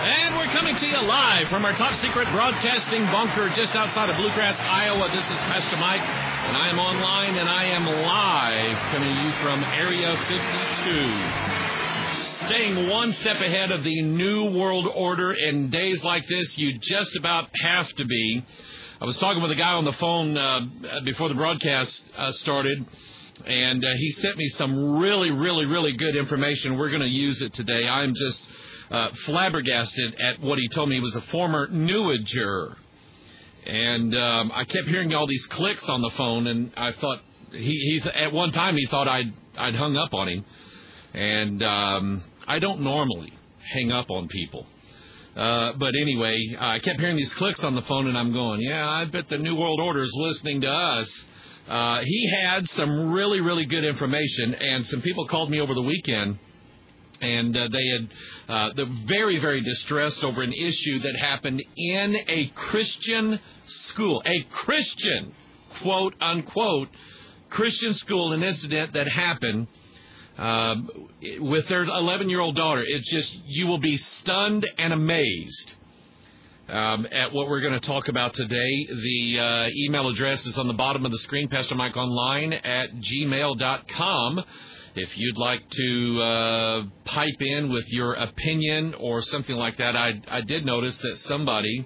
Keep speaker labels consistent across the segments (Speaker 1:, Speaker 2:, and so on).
Speaker 1: And we're coming to you live from our top secret broadcasting bunker just outside of Bluegrass, Iowa. This is Pastor Mike, and I am online, and I am live coming to you from Area 52. Staying one step ahead of the New World Order. In days like this, you just about have to be. I was talking with a guy on the phone before the broadcast started, and he sent me some really good information. We're going to use it today. I'm just flabbergasted at what he told me. He was a former Newager, and I kept hearing all these clicks on the phone, and I thought he at one time he thought I'd hung up on him, and I don't normally hang up on people, but anyway, I kept hearing these clicks on the phone, and I'm going, yeah, I bet the New World Order is listening to us. He had some really good information, and some people called me over the weekend. And they're very distressed over an issue that happened in a Christian school, a Christian, quote unquote, Christian school, an incident that happened with their 11-year-old daughter. It's just, you will be stunned and amazed at what we're going to talk about today. The email address is on the bottom of the screen, PastorMikeOnline@gmail.com. If you'd like to pipe in with your opinion or something like that, I did notice that somebody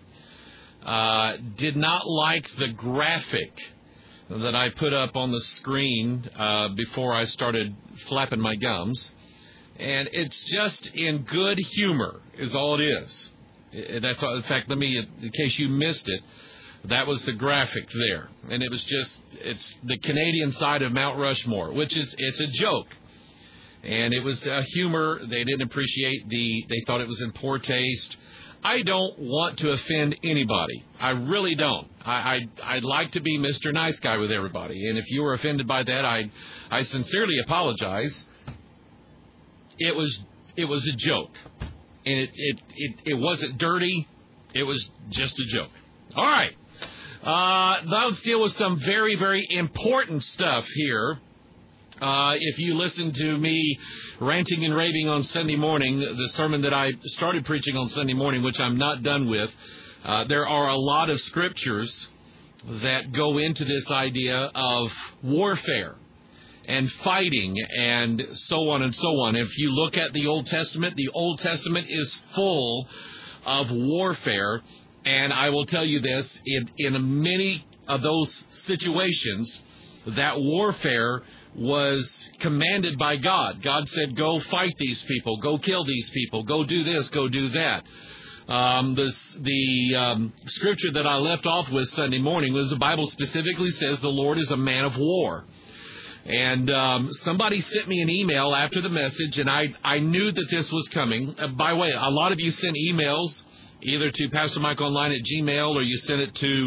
Speaker 1: did not like the graphic that I put up on the screen before I started flapping my gums. And it's just in good humor is all it is. That's all. In fact, let me, in case you missed it, that was the graphic there. And it was just, it's the Canadian side of Mount Rushmore, which is, it's a joke. And it was humor. They didn't appreciate they thought it was in poor taste. I don't want to offend anybody. I really don't. I'd like to be Mr. Nice Guy with everybody. And if you were offended by that, I sincerely apologize. It was a joke. And it wasn't dirty. It was just a joke. All right. Let's deal with some very important stuff here. If you listen to me ranting and raving on Sunday morning, the sermon that I started preaching on Sunday morning, which I'm not done with, there are a lot of scriptures that go into this idea of warfare and fighting and so on and so on. If you look at the Old Testament is full of warfare. And I will tell you this, in many of those situations, that warfare was commanded by God. God said, go fight these people, go kill these people, go do this, go do that. The scripture that I left off with Sunday morning was the Bible specifically says the Lord is a man of war. And somebody sent me an email after the message, and I knew that this was coming. By the way, a lot of you sent emails either to PastorMikeOnline@gmail, or you send it to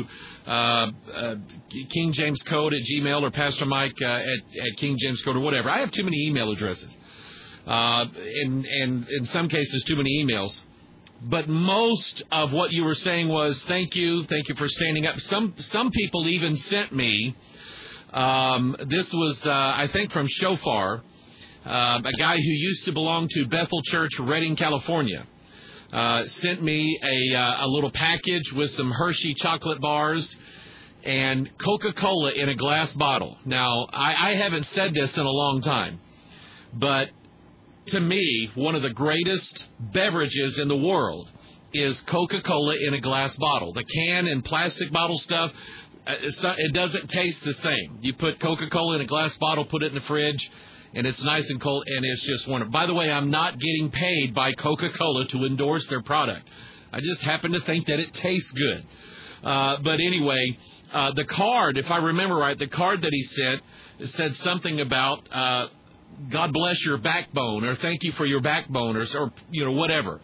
Speaker 1: King James Code at Gmail, or Pastor Mike at King James Code, or whatever. I have too many email addresses, and in some cases too many emails. But most of what you were saying was thank you for standing up. Some people even sent me. This was I think from Shofar, a guy who used to belong to Bethel Church, Redding, California. Sent me a little package with some Hershey chocolate bars and Coca-Cola in a glass bottle. Now, I haven't said this in a long time, but to me, one of the greatest beverages in the world is Coca-Cola in a glass bottle. The can and plastic bottle stuff, it doesn't taste the same. You put Coca-Cola in a glass bottle, put it in the fridge, and it's nice and cold, and it's just wonderful. By the way, I'm not getting paid by Coca-Cola to endorse their product. I just happen to think that it tastes good. But anyway, the card, if I remember right, the card that he sent said something about God bless your backbone, or thank you for your backbone, or whatever.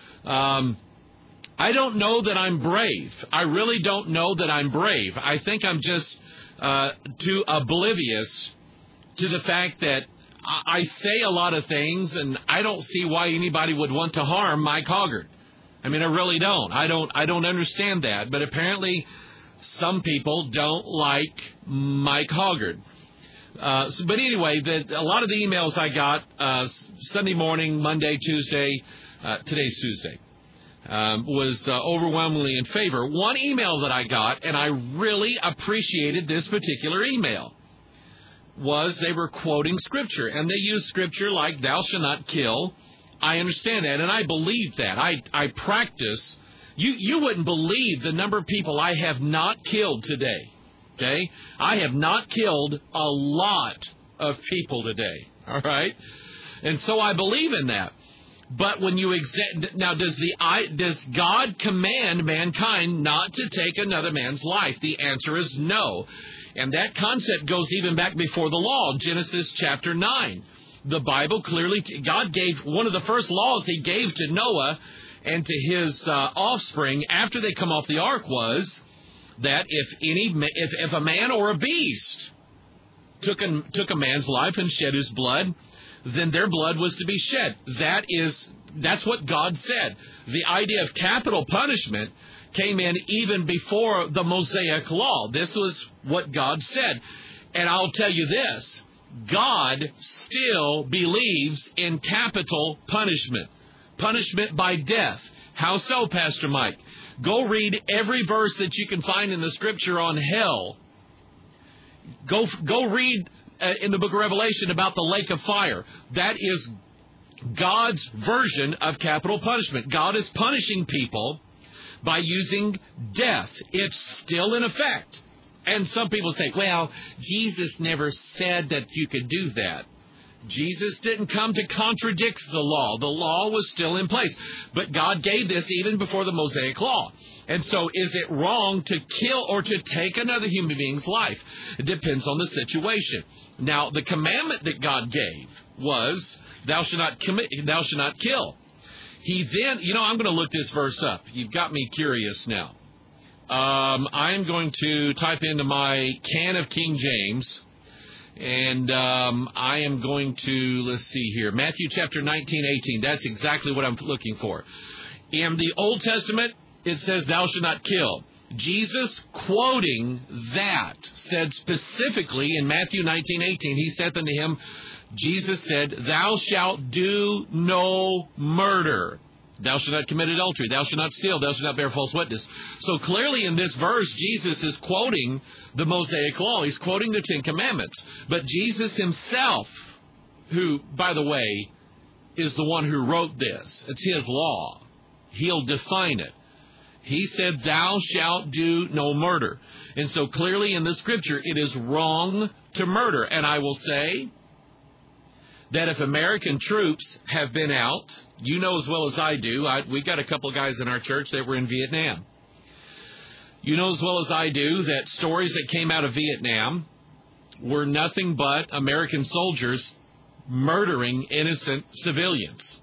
Speaker 1: I don't know that I'm brave. I really don't know that I'm brave. I think I'm just too oblivious to the fact that I say a lot of things, and I don't see why anybody would want to harm Mike Hoggard. I mean, I really don't. I don't understand that. But apparently, some people don't like Mike Hoggard. But anyway, a lot of the emails I got Sunday morning, Monday, Tuesday. Today's Tuesday. was overwhelmingly in favor. One email that I got, and I really appreciated this particular email, was they were quoting Scripture, and they used Scripture like, thou shalt not kill. I understand that, and I believe that. I practice. You wouldn't believe the number of people I have not killed today, okay? I have not killed a lot of people today, all right? And so I believe in that. But when you now, does God command mankind not to take another man's life? The answer is no. And that concept goes even back before the law, Genesis chapter 9. The Bible clearly, God gave one of the first laws he gave to Noah and to his offspring after they come off the ark was that if a man or a beast took a man's life and shed his blood, then their blood was to be shed. That's what God said. The idea of capital punishment came in even before the Mosaic law. This was what God said. And I'll tell you this, God still believes in capital punishment, punishment by death. How so, Pastor Mike? Go read every verse that you can find in the Scripture on hell. Go read in the book of Revelation about the lake of fire. That is God's version of capital punishment. God is punishing people by using death. It's still in effect. And some people say, well, Jesus never said that you could do that. Jesus didn't come to contradict the law. The law was still in place. But God gave this even before the Mosaic law. And so is it wrong to kill or to take another human being's life? It depends on the situation. Now, the commandment that God gave was, thou shalt not commit, thou shalt not kill. He then, I'm going to look this verse up. You've got me curious now. I'm going to type into my can of King James, and I am going to, let's see here, Matthew chapter 19:18. That's exactly what I'm looking for. In the Old Testament, it says, thou shalt not kill. Jesus, quoting that, said specifically in Matthew 19:18, he said unto him, Jesus said, thou shalt do no murder. Thou shalt not commit adultery. Thou shalt not steal. Thou shalt not bear false witness. So clearly in this verse, Jesus is quoting the Mosaic law. He's quoting the Ten Commandments. But Jesus himself, who, by the way, is the one who wrote this. It's his law. He'll define it. He said, thou shalt do no murder. And so clearly in the Scripture, it is wrong to murder. And I will say that if American troops have been out, you know as well as I do, we got a couple of guys in our church that were in Vietnam. You know as well as I do that stories that came out of Vietnam were nothing but American soldiers murdering innocent civilians.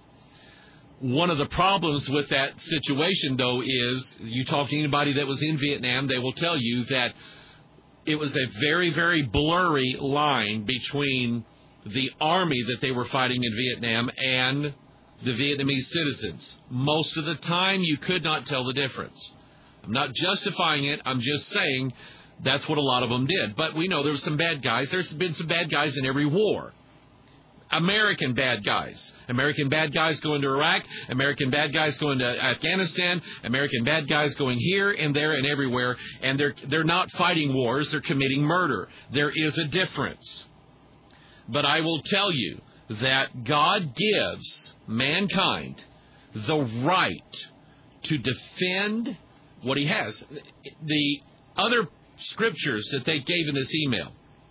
Speaker 1: One of the problems with that situation, though, is you talk to anybody that was in Vietnam, they will tell you that it was a very, very blurry line between the army that they were fighting in Vietnam and the Vietnamese citizens. Most of the time, you could not tell the difference. I'm not justifying it. I'm just saying that's what a lot of them did. But we know there were some bad guys. There's been some bad guys in every war. American bad guys. American bad guys going to Iraq. American bad guys going to Afghanistan. American bad guys going here and there and everywhere. And they're not fighting wars. They're committing murder. There is a difference. But I will tell you that God gives mankind the right to defend what he has. The other scriptures that they gave in this email,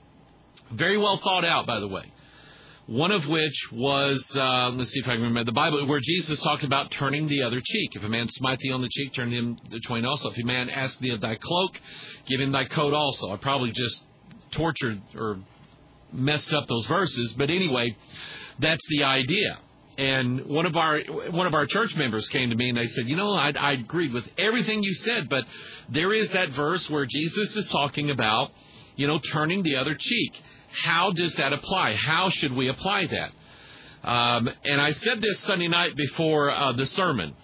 Speaker 1: very well thought out, by the way. One of which was, let's see if I can remember, the Bible, where Jesus talked about turning the other cheek. If a man smite thee on the cheek, turn him the twain also. If a man ask thee of thy cloak, give him thy coat also. I probably just tortured or messed up those verses, but anyway, that's the idea. And one of our church members came to me and they said, I agreed with everything you said, but there is that verse where Jesus is talking about, turning the other cheek. How does that apply? How should we apply that? And I said this Sunday night before the sermon.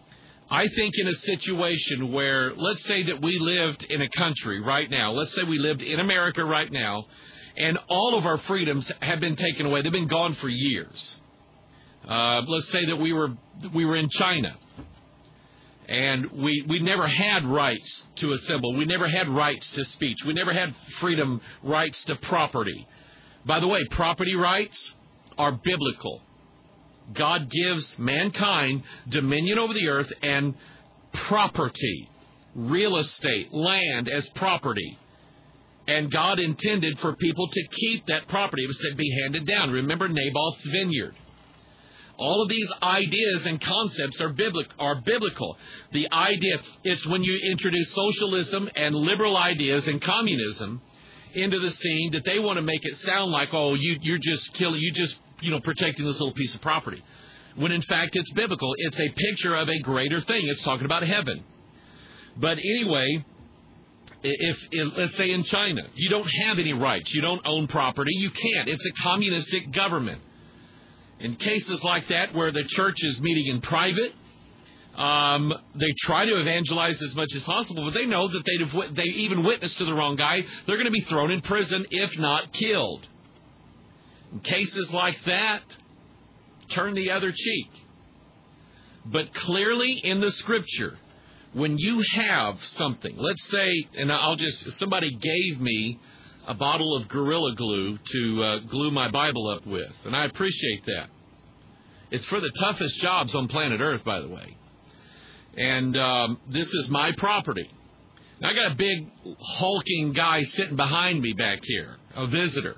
Speaker 1: I think in a situation where, let's say that we lived in a country right now, let's say we lived in America right now, and all of our freedoms have been taken away. They've been gone for years. Let's say that we were in China. And we never had rights to assemble. We never had rights to speech. We never had freedom, rights to property. By the way, property rights are biblical. God gives mankind dominion over the earth and property, real estate, land as property. And God intended for people to keep that property. It was to be handed down. Remember Naboth's vineyard. All of these ideas and concepts are biblical. The idea, it's when you introduce socialism and liberal ideas and communism into the scene that they want to make it sound like, oh, you're just killing, protecting this little piece of property. When in fact it's biblical. It's a picture of a greater thing. It's talking about heaven. But anyway, if let's say in China, you don't have any rights. You don't own property. You can't. It's a communistic government. In cases like that where the church is meeting in private, they try to evangelize as much as possible, but they know that they even witnessed to the wrong guy, they're going to be thrown in prison, if not killed. In cases like that, turn the other cheek. But clearly in the Scripture, when you have something, let's say, and somebody gave me a bottle of Gorilla Glue to glue my Bible up with, and I appreciate that. It's for the toughest jobs on planet Earth, by the way. And this is my property. Now, I got a big hulking guy sitting behind me back here, a visitor.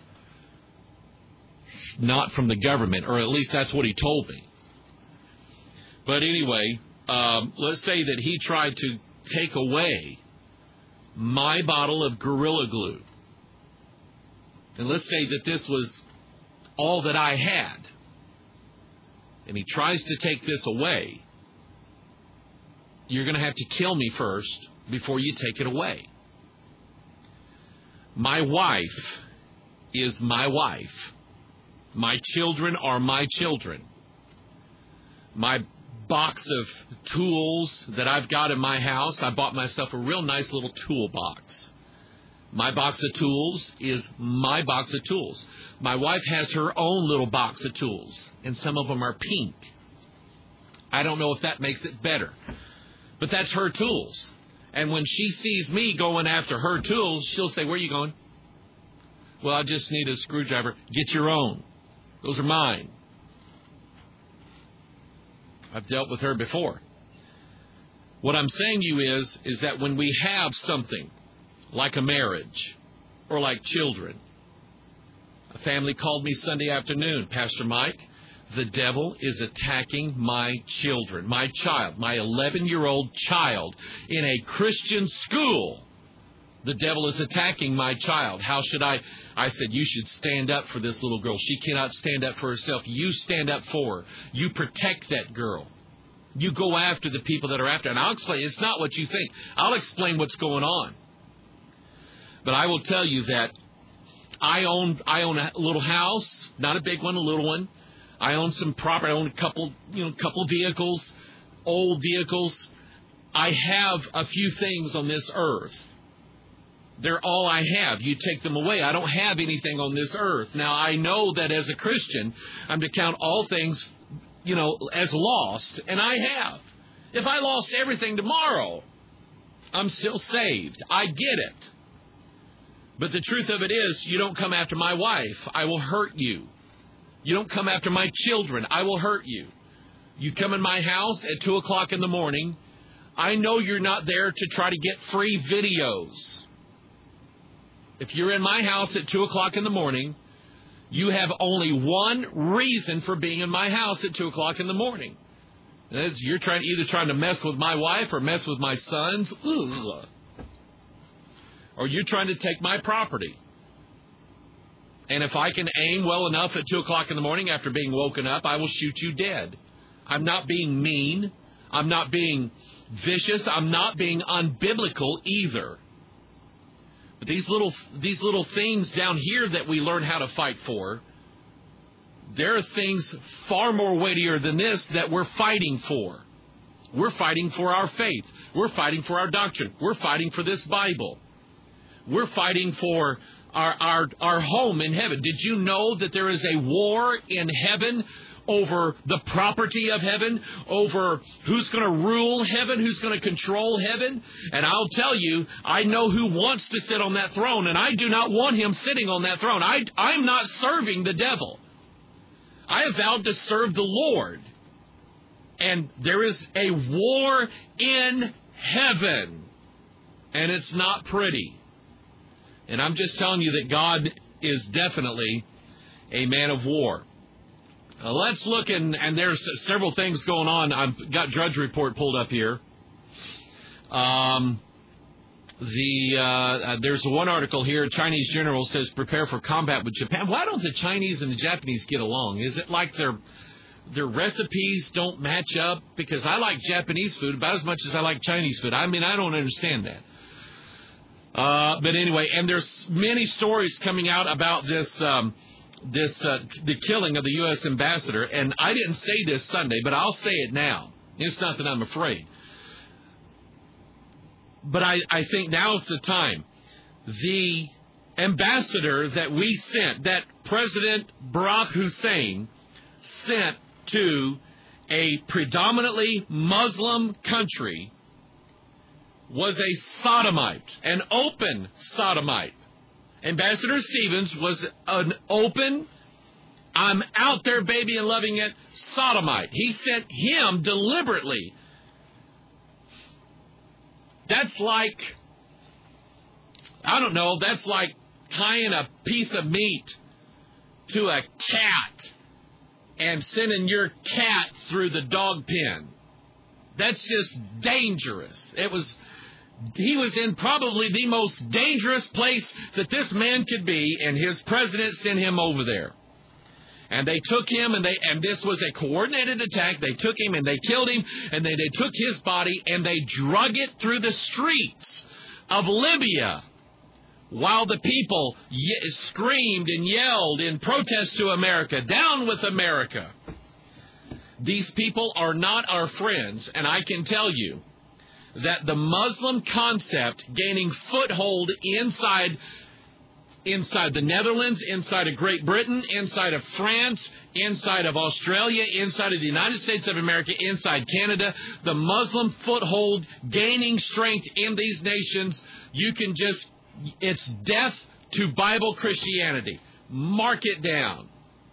Speaker 1: Not from the government, or at least that's what he told me. But anyway, let's say that he tried to take away my bottle of Gorilla Glue. And let's say that this was all that I had. And he tries to take this away. You're going to have to kill me first before you take it away. My wife is my wife. My children are my children. My box of tools that I've got in my house, I bought myself a real nice little toolbox. My box of tools is my box of tools. My wife has her own little box of tools, and some of them are pink. I don't know if that makes it better, but that's her tools. And when she sees me going after her tools, she'll say, "Where are you going?" "Well, I just need a screwdriver." "Get your own. Those are mine." I've dealt with her before. What I'm saying to you is that when we have something like a marriage or like children, a family called me Sunday afternoon, "Pastor Mike, the devil is attacking my children, my child, my 11-year-old child in a Christian school. The devil is attacking my child. How should I?" I said, "You should stand up for this little girl. She cannot stand up for herself. You stand up for her. You protect that girl. You go after the people that are after her." And I'll explain. It's not what you think. I'll explain what's going on. But I will tell you that I own a little house, not a big one, a little one. I own some property. I own a couple vehicles, old vehicles. I have a few things on this earth. They're all I have. You take them away, I don't have anything on this earth. Now, I know that as a Christian, I'm to count all things, as lost, and I have. If I lost everything tomorrow, I'm still saved. I get it. But the truth of it is, you don't come after my wife, I will hurt you. You don't come after my children, I will hurt you. You come in my house at 2 o'clock in the morning, I know you're not there to try to get free videos. If you're in my house at 2 o'clock in the morning, you have only one reason for being in my house at 2 o'clock in the morning. You're either trying to mess with my wife or mess with my sons. Ugh. Or you're trying to take my property. And if I can aim well enough at 2 o'clock in the morning after being woken up, I will shoot you dead. I'm not being mean. I'm not being vicious. I'm not being unbiblical either. But these little things down here that we learn how to fight for, there are things far more weightier than this that we're fighting for. We're fighting for our faith. We're fighting for our doctrine. We're fighting for this Bible. We're fighting for our home in heaven. Did you know that there is a war in heaven over the property of heaven, over who's going to rule heaven, who's going to control heaven. And I'll tell you, I know who wants to sit on that throne, and I do not want him sitting on that throne. I'm not serving the devil. I have vowed to serve the Lord. And there is a war in heaven, and it's not pretty. And I'm just telling you that God is definitely a man of war. Let's look, and there's several things going on. I've got Drudge Report pulled up here. There's one article here. Chinese general says prepare for combat with Japan. Why don't the Chinese and the Japanese get along? Is it like their recipes don't match up? Because I like Japanese food about as much as I like Chinese food. I mean, I don't understand that. But anyway, and there's many stories coming out about the killing of the U.S. ambassador. And I didn't say this Sunday, but I'll say it now. It's not that I'm afraid. But I think now's the time. The ambassador that we sent, that President Barack Hussein sent to a predominantly Muslim country, was a sodomite, an open sodomite. Ambassador Stevens was an open, I'm out there, baby, and loving it, sodomite. He sent him deliberately. That's like, I don't know, that's like tying a piece of meat to a cat and sending your cat through the dog pen. That's just dangerous. He was in probably the most dangerous place that this man could be, and his president sent him over there. And they took him, and this was a coordinated attack. They took him, and they killed him, and they took his body, and they drug it through the streets of Libya while the people screamed and yelled in protest to America, down with America. These people are not our friends, and I can tell you that the Muslim concept gaining foothold inside the Netherlands, inside of Great Britain, inside of France, inside of Australia, inside of the United States of America, inside Canada, the Muslim foothold gaining strength in these nations, it's death to Bible Christianity. Mark it down.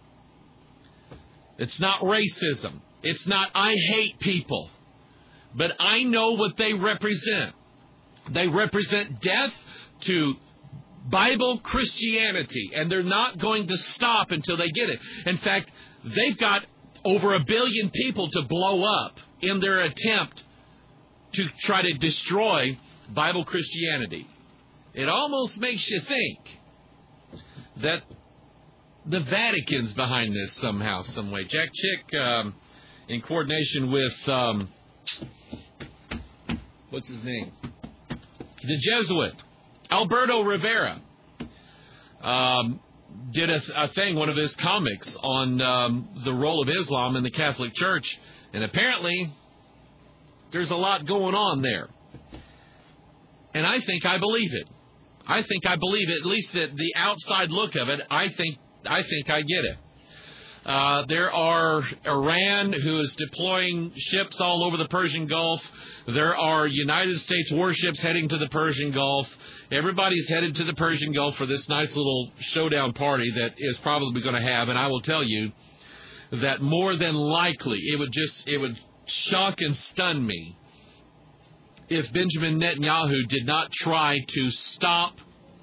Speaker 1: It's not racism. It's not I hate people. But I know what they represent. They represent death to Bible Christianity, and they're not going to stop until they get it. In fact, they've got over 1 billion people to blow up in their attempt to try to destroy Bible Christianity. It almost makes you think that the Vatican's behind this somehow, some way. Jack Chick, in coordination with, what's his name? The Jesuit, Alberto Rivera, did a thing, one of his comics, on the role of Islam in the Catholic Church. And apparently, there's a lot going on there. And I think I believe it. I think I believe it, at least the outside look of it. I think I get it. There are Iran, who is deploying ships all over the Persian Gulf. There are United States warships heading to the Persian Gulf. Everybody's headed to the Persian Gulf for this nice little showdown party that is probably going to have. And I will tell you that more than likely it would shock and stun me if Benjamin Netanyahu did not try to stop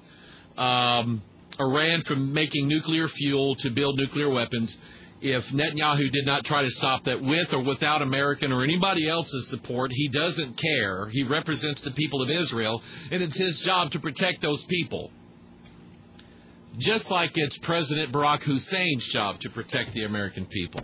Speaker 1: Iran from making nuclear fuel to build nuclear weapons. If Netanyahu did not try to stop that with or without American or anybody else's support, he doesn't care. He represents the people of Israel, and it's his job to protect those people. Just like it's President Barack Hussein's job to protect the American people.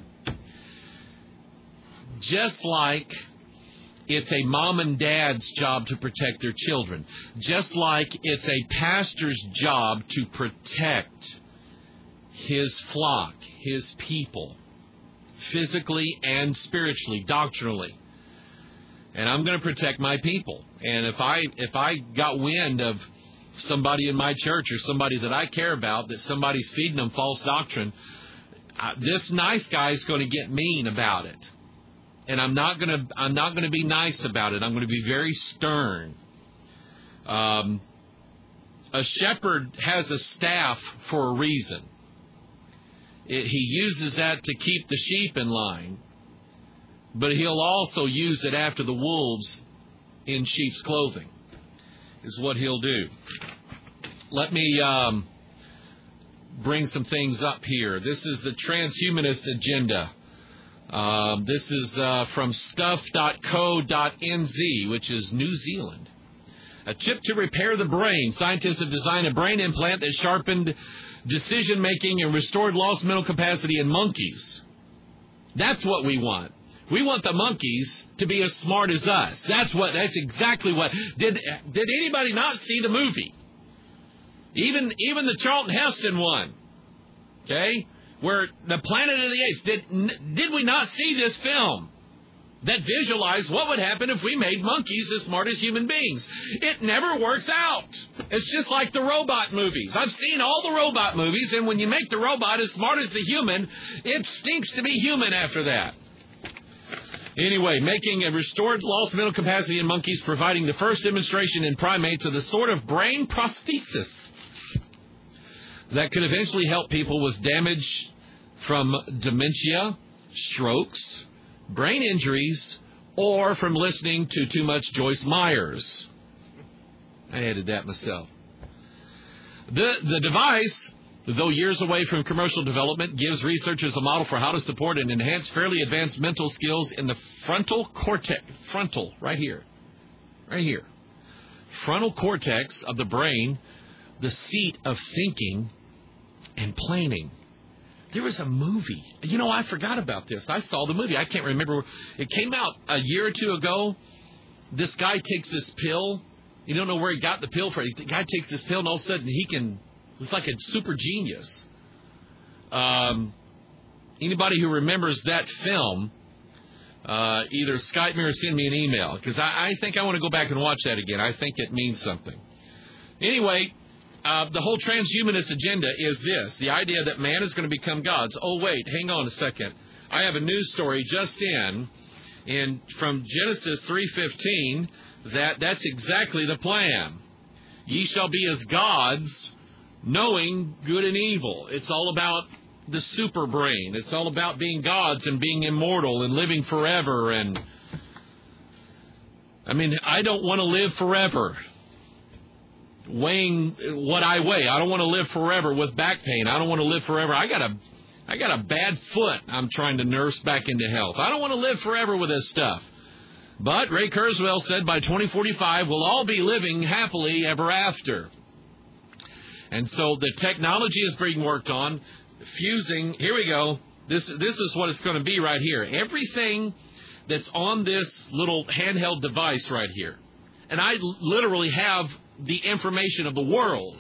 Speaker 1: Just like it's a mom and dad's job to protect their children. Just like it's a pastor's job to protect his flock, his people, physically and spiritually, doctrinally. And I'm going to protect my people. And if I got wind of somebody in my church or somebody that I care about, that somebody's feeding them false doctrine, this nice guy is going to get mean about it. And I'm not going to be nice about it. I'm going to be very stern. A shepherd has a staff for a reason. He uses that to keep the sheep in line. But he'll also use it after the wolves in sheep's clothing, is what he'll do. Let me bring some things up here. This is the transhumanist agenda. This is from stuff.co.nz, which is New Zealand. A chip to repair the brain. Scientists have designed a brain implant that sharpened decision-making and restored lost mental capacity in monkeys. That's what we want. We want the monkeys to be as smart as us. That's exactly what. Did anybody not see the movie? Even the Charlton Heston one. Okay? Where the Planet of the Apes. Did we not see this film that visualized what would happen if we made monkeys as smart as human beings? It never works out. It's just like the robot movies. I've seen all the robot movies, and when you make the robot as smart as the human, it stinks to be human after that. Anyway, making a restored lost mental capacity in monkeys, providing the first demonstration in primates of the sort of brain prosthesis that could eventually help people with damage from dementia, strokes, brain injuries, or from listening to too much Joyce Myers. I added that myself. The device, though years away from commercial development, gives researchers a model for how to support and enhance fairly advanced mental skills in the frontal cortex, right here, frontal cortex of the brain, the seat of thinking and planning. There was a movie. I forgot about this. I saw the movie. I can't remember. It came out a year or two ago. This guy takes this pill. You don't know where he got the pill from. The guy takes this pill, and all of a sudden it's like a super genius. Anybody who remembers that film, either Skype me or send me an email, because I think I want to go back and watch that again. I think it means something. Anyway, the whole transhumanist agenda is this, the idea that man is going to become gods. Oh, wait, hang on a second. I have a news story just in from Genesis 3:15, that's exactly the plan. Ye shall be as gods, knowing good and evil. It's all about the super brain. It's all about being gods and being immortal and living forever. And I don't want to live forever weighing what I weigh. I don't want to live forever with back pain. I don't want to live forever. I got a bad foot I'm trying to nurse back into health. I don't want to live forever with this stuff. But Ray Kurzweil said by 2045 we'll all be living happily ever after. And so the technology is being worked on, fusing. Here we go. This is what it's going to be right here. Everything that's on this little handheld device right here. And I literally have the information of the world,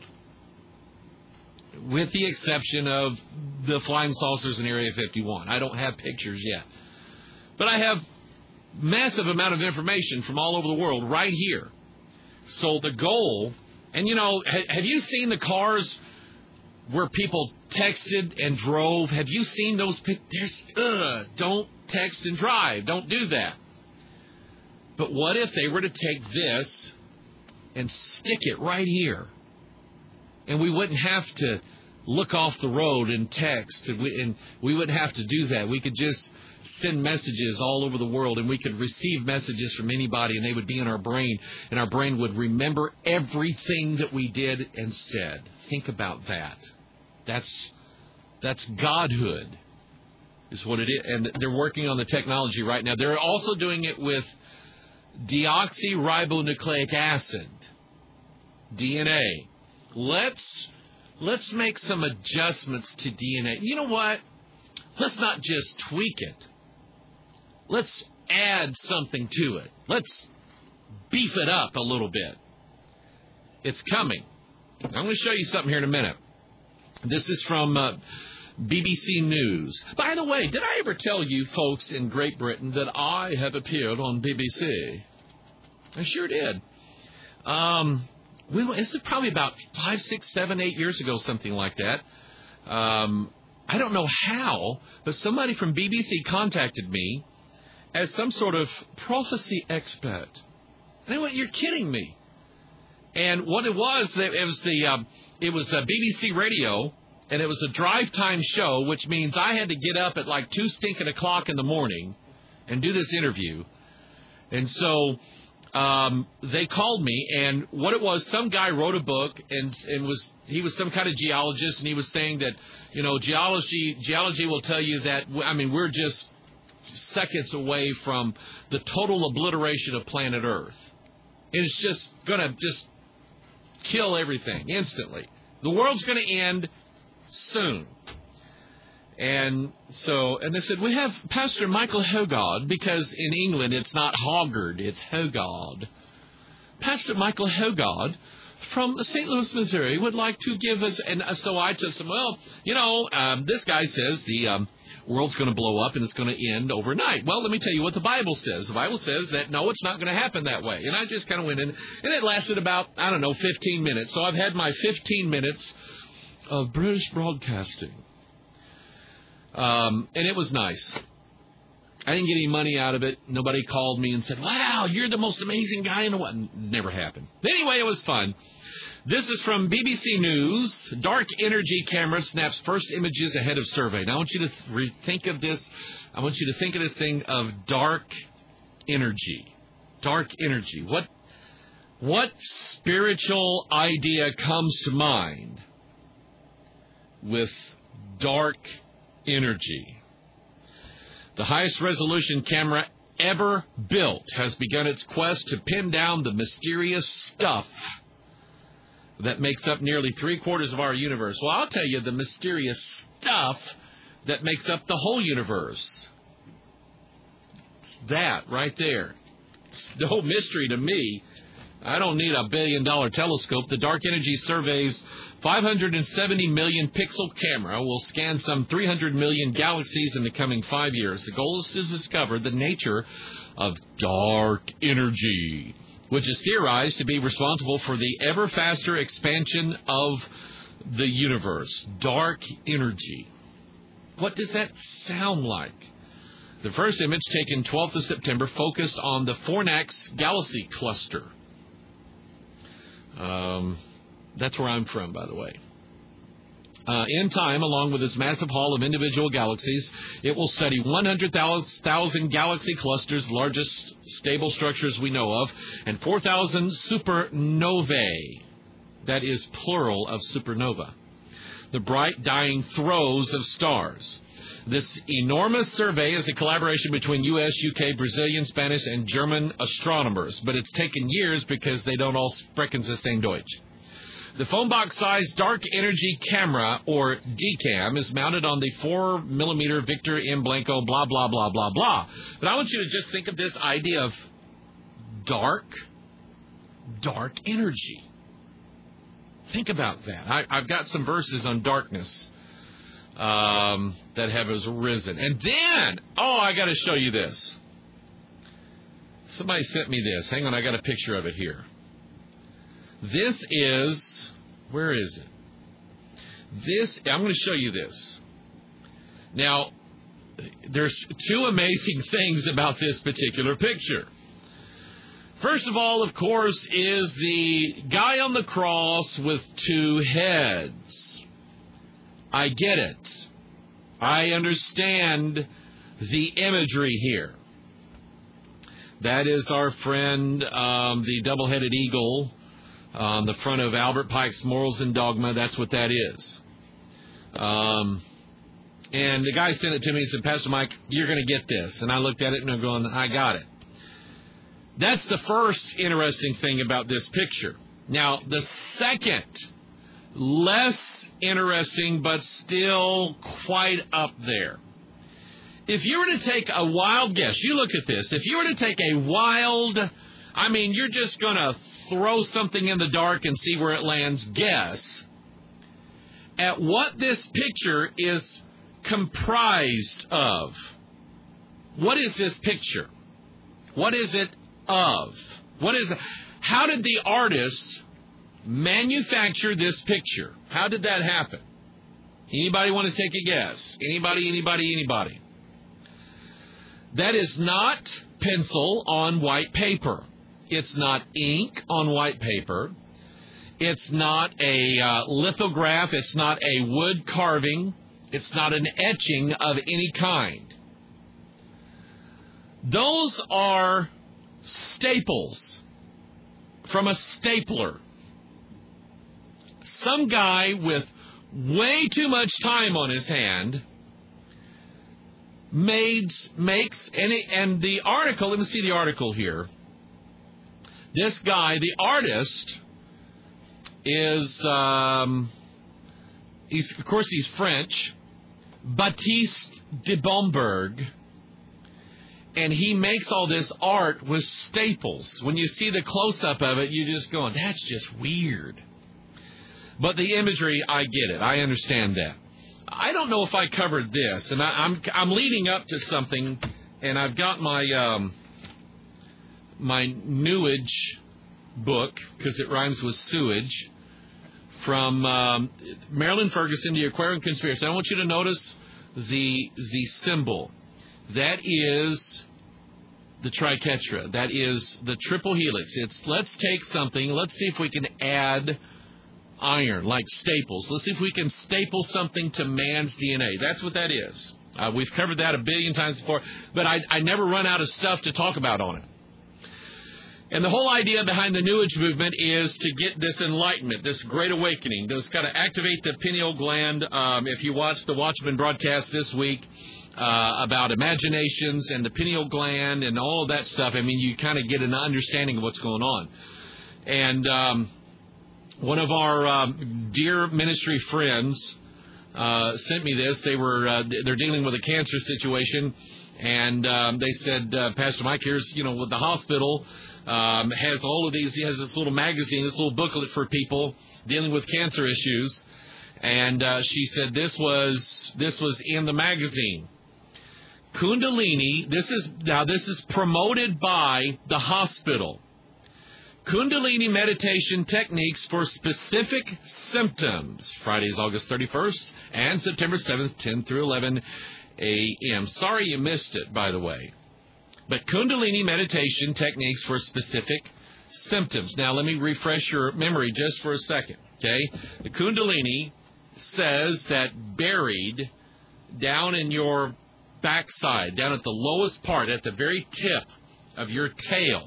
Speaker 1: with the exception of the flying saucers in Area 51. I don't have pictures yet. But I have massive amount of information from all over the world right here. So the goal, and have you seen the cars where people texted and drove? Have you seen those pictures? Don't text and drive. Don't do that. But what if they were to take this and stick it right here? And we wouldn't have to look off the road and text, and we wouldn't have to do that. We could just send messages all over the world, and we could receive messages from anybody, and they would be in our brain, and our brain would remember everything that we did and said. Think about that. That's godhood, is what it is. And they're working on the technology right now. They're also doing it with deoxyribonucleic acid, DNA. Let's make some adjustments to DNA. You know what? Let's not just tweak it. Let's add something to it. Let's beef it up a little bit. It's coming. I'm going to show you something here in a minute. This is from BBC News. By the way, did I ever tell you folks in Great Britain that I have appeared on BBC? I sure did. This is probably about 5, 6, 7, 8 years ago, something like that. I don't know how, but somebody from BBC contacted me as some sort of prophecy expert. They went, "You're kidding me." And what it was BBC Radio, and it was a drive time show, which means I had to get up at like 2 stinking o'clock in the morning and do this interview. And so they called me, and what it was, some guy wrote a book, and he was some kind of geologist, and he was saying that, geology will tell you that, we're just seconds away from the total obliteration of planet Earth. It's just going to just kill everything instantly. The world's going to end soon. And they said, "We have Pastor Michael Hogard," because in England it's not Hoggard, it's Hogard. "Pastor Michael Hogard from St. Louis, Missouri would like to give us," and so I told him, this guy says the world's going to blow up and it's going to end overnight. Well, let me tell you what the Bible says. The Bible says that, no, it's not going to happen that way. And I just kind of went in, and it lasted about, 15 minutes. So I've had my 15 minutes of British broadcasting. And it was nice. I didn't get any money out of it. Nobody called me and said, "Wow, you're the most amazing guy in the world." Never happened. Anyway, it was fun. This is from BBC News. Dark energy camera snaps first images ahead of survey. Now, I want you to think of this. I want you to think of this thing of dark energy. Dark energy. What spiritual idea comes to mind with dark energy? The highest resolution camera ever built has begun its quest to pin down the mysterious stuff that makes up nearly 3/4 of our universe. Well, I'll tell you the mysterious stuff that makes up the whole universe. That right there. It's no mystery to me. I don't need $1 billion telescope. The Dark Energy Survey's 570 million pixel camera will scan some 300 million galaxies in the coming 5 years. The goal is to discover the nature of dark energy, which is theorized to be responsible for the ever faster expansion of the universe. Dark energy. What does that sound like? The first image, taken 12th of September, focused on the Fornax galaxy cluster. That's where I'm from, by the way. In time, along with its massive haul of individual galaxies, it will study 100,000 galaxy clusters, largest stable structures we know of, and 4,000 supernovae. That is plural of supernova. The bright, dying throes of stars. This enormous survey is a collaboration between U.S., U.K., Brazilian, Spanish, and German astronomers, but it's taken years because they don't all sprechen the same Deutsch. The phone box-sized dark energy camera, or DCAM, is mounted on the 4mm Victor M. Blanco, blah, blah, blah, blah, blah. But I want you to just think of this idea of dark energy. Think about that. I've got some verses on darkness that have arisen. And then, I got to show you this. Somebody sent me this. Hang on, I got a picture of it here. This is, where is it? I'm going to show you this. Now, there's two amazing things about this particular picture. First of all, of course, is the guy on the cross with two heads. I get it. I understand the imagery here. That is our friend, the double-headed eagle on the front of Albert Pike's Morals and Dogma. That's what that is. And the guy sent it to me and said, "Pastor Mike, you're going to get this." And I looked at it and I'm going, I got it. That's the first interesting thing about this picture. Now, the second, less interesting, but still quite up there. If you were to take a wild guess, you look at this, if you were to take a wild, you're just going to throw something in the dark and see where it lands, guess at what this picture is comprised of. What is this picture? What is it of? How did the artist manufacture this picture? How did that happen? Anybody want to take a guess? Anybody? That is not pencil on white paper. It's not ink on white paper. It's not a lithograph. It's not a wood carving. It's not an etching of any kind. Those are staples from a stapler. Some guy with way too much time on his hand makes, and the article, let me see the article here. This guy, the artist, is, he's French, Baptiste de Bomberg, and he makes all this art with staples. When you see the close-up of it, you're just going, that's just weird. But the imagery, I get it. I understand that. I don't know if I covered this, and I'm leading up to something, and I've got my my newage book, because it rhymes with sewage, from Marilyn Ferguson, The Aquarian Conspiracy. I want you to notice the symbol. That is the triquetra. That is the triple helix. It's let's take something, let's see if we can add iron, like staples. Let's see if we can staple something to man's DNA. That's what that is. We've covered that a billion times before, but I never run out of stuff to talk about on it. And the whole idea behind the New Age movement is to get this enlightenment, this great awakening, this kind of activate the pineal gland. If you watch the Watchman broadcast this week about imaginations and the pineal gland and all of that stuff, I mean, you kind of get an understanding of what's going on. And one of our dear ministry friends sent me this. They're dealing with a cancer situation, and they said, Pastor Mike, here's with the hospital has all of these. He has this little magazine, this little booklet for people dealing with cancer issues, and she said this was in the magazine. Kundalini. This is promoted by the hospital. Kundalini meditation techniques for specific symptoms. Friday is August 31st and September 7th, 10 through 11 a.m. Sorry you missed it, by the way. But Kundalini meditation techniques for specific symptoms. Now, let me refresh your memory just for a second, okay? The Kundalini says that buried down in your backside, down at the lowest part, at the very tip of your tail,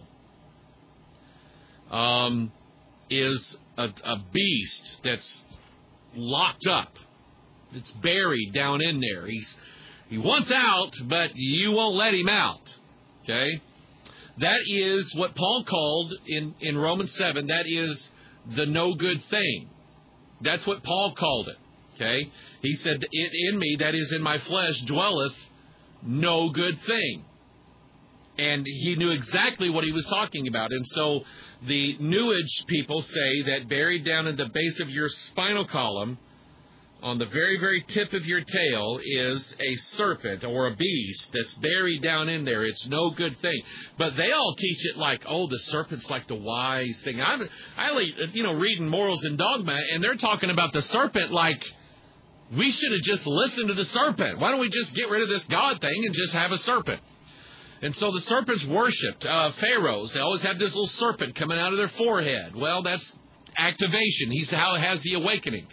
Speaker 1: is a beast that's locked up. It's buried down in there. He wants out, but you won't let him out. Okay? That is what Paul called in Romans 7, that is the no good thing. That's what Paul called it. Okay? He said, it in me, that is in my flesh, dwelleth no good thing. And he knew exactly what he was talking about. And so the New Age people say that buried down in the base of your spinal column, on the very, very tip of your tail, is a serpent or a beast that's buried down in there. It's no good thing. But they all teach it like, oh, the serpent's like the wise thing. I reading Morals and Dogma, and they're talking about the serpent like we should have just listened to the serpent. Why don't we just get rid of this God thing and just have a serpent? And so the serpents worshipped pharaohs. They always had this little serpent coming out of their forehead. Well, that's activation. He's how it has the awakening.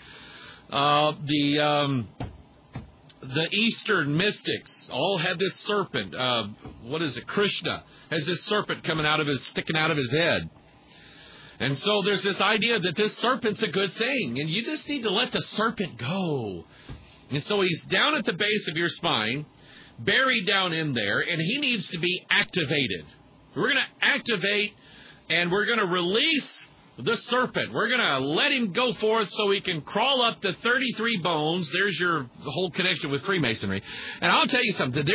Speaker 1: The Eastern mystics all had this serpent. Krishna has this serpent sticking out of his head. And so there's this idea that this serpent's a good thing, and you just need to let the serpent go. And so he's down at the base of your spine, buried down in there, and he needs to be activated. We're going to activate, and we're going to release the serpent. We're going to let him go forth so he can crawl up the 33 bones. There's the whole connection with Freemasonry. And I'll tell you something.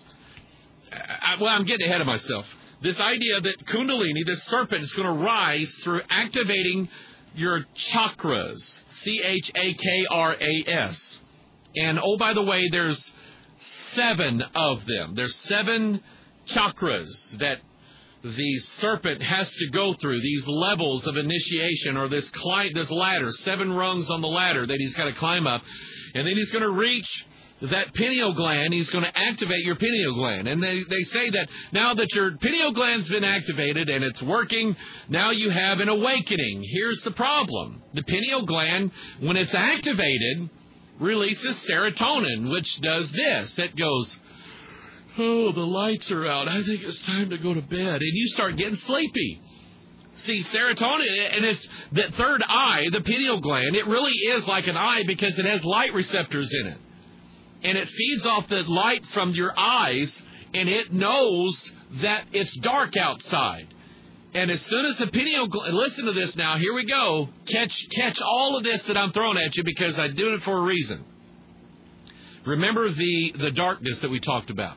Speaker 1: I'm getting ahead of myself. This idea that Kundalini, this serpent, is going to rise through activating your chakras, chakras. And, oh, by the way, there's 7 of them. There's 7 chakras that the serpent has to go through, these levels of initiation, or this ladder, 7 rungs on the ladder that he's got to climb up. And then he's going to reach that pineal gland. He's going to activate your pineal gland. And they say that now that your pineal gland's been activated and it's working, now you have an awakening. Here's the problem. The pineal gland, when it's activated, releases serotonin, which does this. It goes, oh, the lights are out. I think it's time to go to bed. And you start getting sleepy. See, serotonin, and it's that third eye, the pineal gland, it really is like an eye because it has light receptors in it. And it feeds off the light from your eyes, and it knows that it's dark outside. And as soon as the pineal gland, listen to this now, here we go. Catch all of this that I'm throwing at you because I'm doing it for a reason. Remember the darkness that we talked about.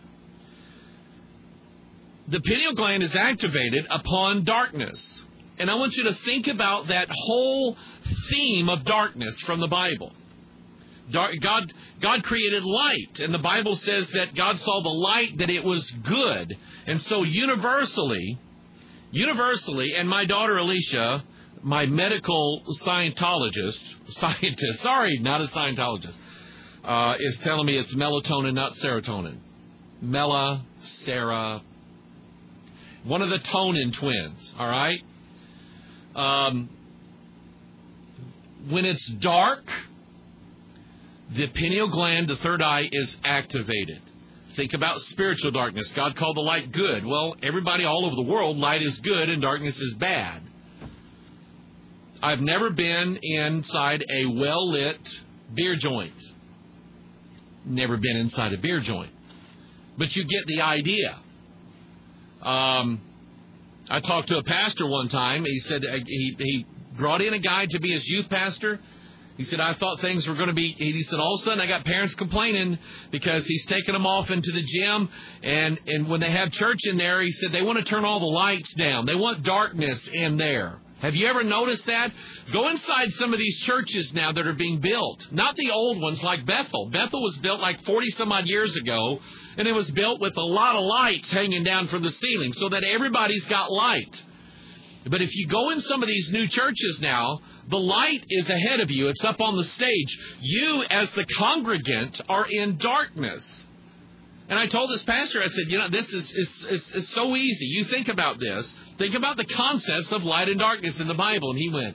Speaker 1: The pineal gland is activated upon darkness. And I want you to think about that whole theme of darkness from the Bible. God created light, and the Bible says that God saw the light, that it was good. And so universally, and my daughter Alicia, my medical scientist, sorry, not a Scientologist, is telling me it's melatonin, not serotonin. Sarah, one of the Tonin twins, all right? When it's dark, the pineal gland, the third eye, is activated. Think about spiritual darkness. God called the light good. Well, everybody all over the world, light is good and darkness is bad. I've never been inside a well-lit beer joint. Never been inside a beer joint. But you get the idea. I talked to a pastor one time. He said he brought in a guy to be his youth pastor. He said, I thought things were going to be, he said, all of a sudden I got parents complaining because he's taking them off into the gym. And when they have church in there, he said, they want to turn all the lights down. They want darkness in there. Have you ever noticed that? Go inside some of these churches now that are being built. Not the old ones like Bethel. Bethel was built like 40 some odd years ago. And it was built with a lot of lights hanging down from the ceiling so that everybody's got light. But if you go in some of these new churches now, the light is ahead of you. It's up on the stage. You, as the congregant, are in darkness. And I told this pastor, I said, this is so easy. You think about this. Think about the concepts of light and darkness in the Bible. And he went,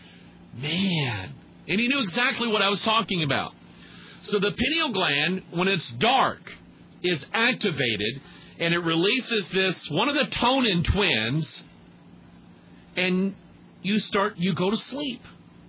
Speaker 1: man. And he knew exactly what I was talking about. So the pineal gland, when it's dark, is activated. And it releases this, one of the Tonin twins, and you go to sleep.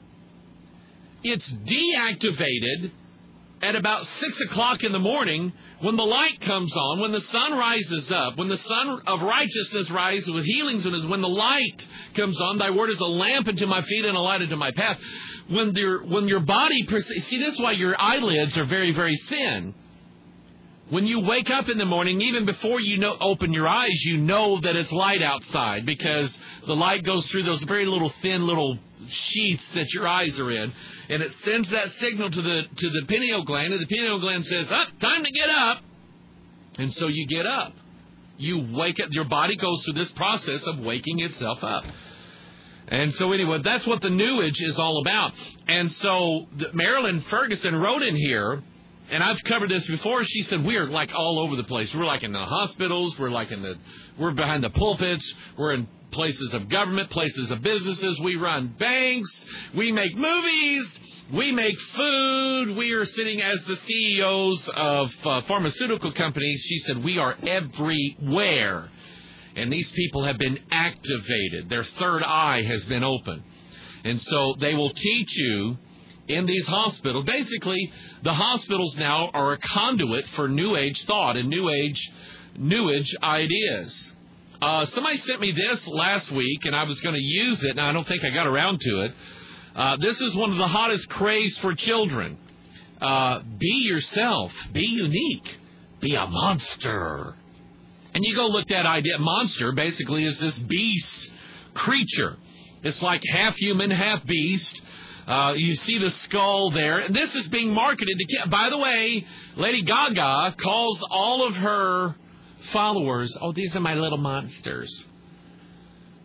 Speaker 1: It's deactivated at about 6 o'clock in the morning when the light comes on, when the sun rises up, when the sun of righteousness rises with healings, when the light comes on, thy word is a lamp unto my feet and a light unto my path. When your body, see, this is why your eyelids are very, very thin. When you wake up in the morning, even before you open your eyes, you know that it's light outside because the light goes through those very little thin little sheaths that your eyes are in, and it sends that signal to the pineal gland, and the pineal gland says, time to get up. And so you get up. You wake up. Your body goes through this process of waking itself up. And so anyway, that's what the New Age is all about. And so Marilyn Ferguson wrote in here, and I've covered this before. She said, we're like all over the place. We're like in the hospitals. We're behind the pulpits. We're in places of government, places of businesses. We run banks. We make movies. We make food. We are sitting as the CEOs of pharmaceutical companies. She said, we are everywhere. And these people have been activated. Their third eye has been opened. And so they will teach you in these hospitals. Basically, the hospitals now are a conduit for New Age thought and New Age ideas. Somebody sent me this last week, and I was going to use it, and I don't think I got around to it. This is one of the hottest craze for children. Be yourself. Be unique. Be a monster. And you go look that idea. Monster basically is this beast creature. It's like half human, half beast. You see the skull there. And this is being marketed to kids. By the way, Lady Gaga calls all of her followers, these are my little monsters.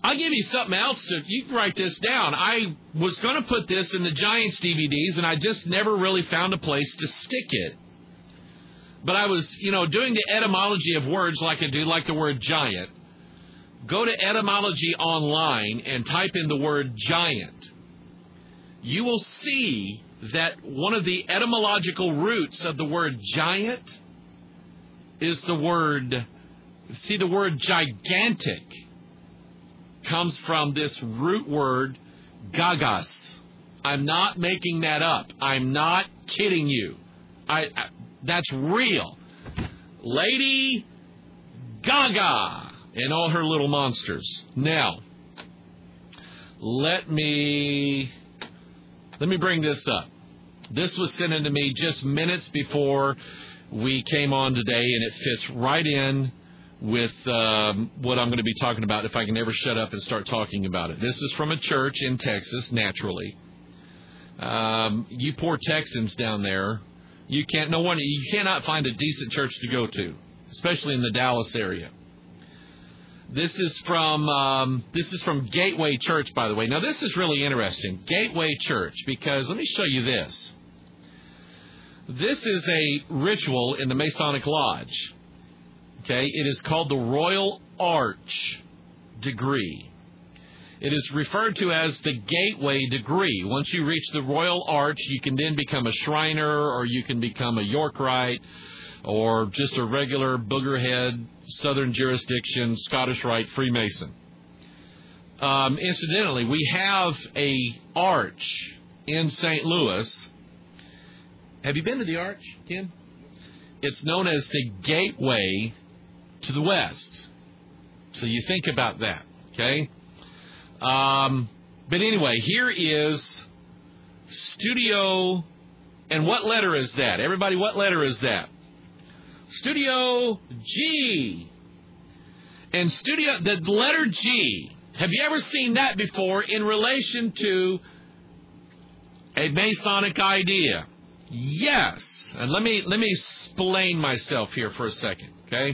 Speaker 1: I'll give you something else. You can write this down. I was going to put this in the Giants DVDs, and I just never really found a place to stick it. But I was, doing the etymology of words like I do, like the word giant. Go to Etymology Online and type in the word giant. You will see that one of the etymological roots of the word giant is the word gigantic comes from this root word gagas. I'm not making that up. I'm not kidding you. That's real. Lady Gaga and all her little monsters. Now, let me bring this up. This was sent in to me just minutes before we came on today, and it fits right in with what I'm going to be talking about if I can ever shut up and start talking about it. This is from a church in Texas, naturally. You poor Texans down there, you cannot find a decent church to go to, especially in the Dallas area. This is from Gateway Church, by the way. Now, this is really interesting, Gateway Church, because let me show you this. This is a ritual in the Masonic Lodge. Okay, it is called the Royal Arch degree. It is referred to as the Gateway degree. Once you reach the Royal Arch, you can then become a Shriner, or you can become a Yorkite, or just a regular boogerhead, Southern jurisdiction, Scottish Rite Freemason. Incidentally, we have a arch in St. Louis. Have you been to the arch, Ken? It's known as the Gateway to the West. So you think about that, okay? But anyway, here is Studio, and what letter is that? Everybody, what letter is that? Studio G. And the letter G, have you ever seen that before in relation to a Masonic idea? Yes. And let me explain myself here for a second, okay?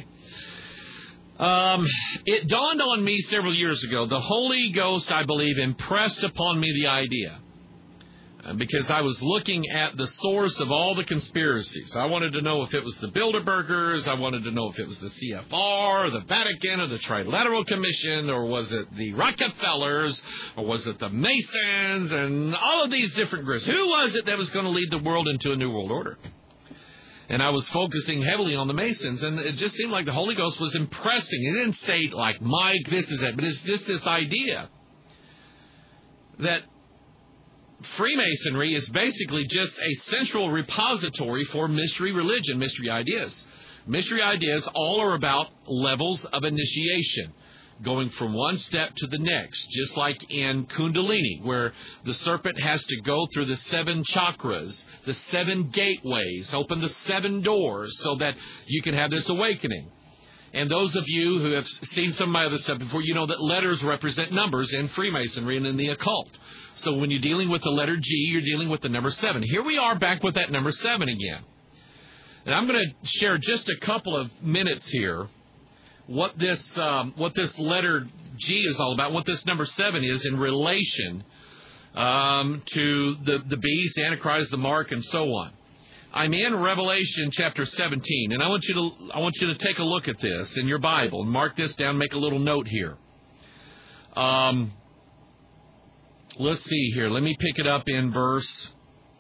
Speaker 1: It dawned on me several years ago. The Holy Ghost, I believe, impressed upon me the idea. Because I was looking at the source of all the conspiracies. I wanted to know if it was the Bilderbergers, I wanted to know if it was the CFR, or the Vatican, or the Trilateral Commission, or was it the Rockefellers, or was it the Masons, and all of these different groups. Who was it that was going to lead the world into a new world order? And I was focusing heavily on the Masons, and it just seemed like the Holy Ghost was impressing. It didn't say, like, Mike, this is it, but it's just this idea that Freemasonry is basically just a central repository for mystery religion, mystery ideas. Mystery ideas all are about levels of initiation, going from one step to the next, just like in Kundalini, where the serpent has to go through the 7 chakras, the 7 gateways, open the 7 doors so that you can have this awakening. And those of you who have seen some of my other stuff before, you know that letters represent numbers in Freemasonry and in the occult. So when you're dealing with the letter G, you're dealing with the number 7. Here we are back with that number 7 again. And I'm going to share just a couple of minutes here what this letter G is all about, what this number 7 is in relation to the beast, Antichrist, the mark, and so on. I'm in Revelation chapter 17, and I want you to take a look at this in your Bible and mark this down. Make a little note here. Let's see here. Let me pick it up in verse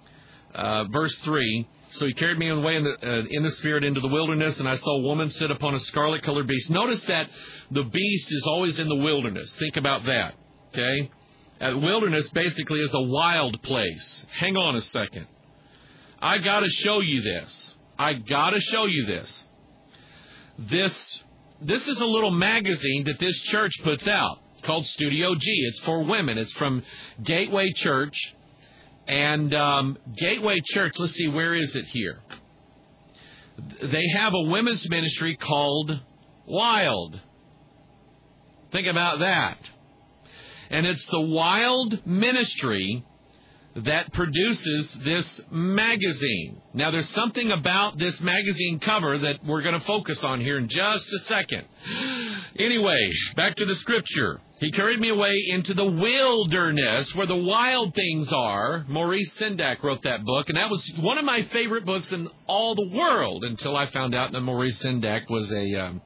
Speaker 1: 3. So he carried me away in the spirit into the wilderness, and I saw a woman sit upon a scarlet-colored beast. Notice that the beast is always in the wilderness. Think about that, okay? Wilderness basically is a wild place. Hang on a second. I got to show you this. This is a little magazine that this church puts out called Studio G. It's for women. It's from Gateway Church. And Gateway Church, let's see, where is it here? They have a women's ministry called Wild. Think about that. And it's the Wild ministry that produces this magazine. Now, there's something about this magazine cover that we're going to focus on here in just a second. Anyway, back to the scripture. He carried me away into the wilderness where the wild things are. Maurice Sendak wrote that book, and that was one of my favorite books in all the world until I found out that Maurice Sendak was he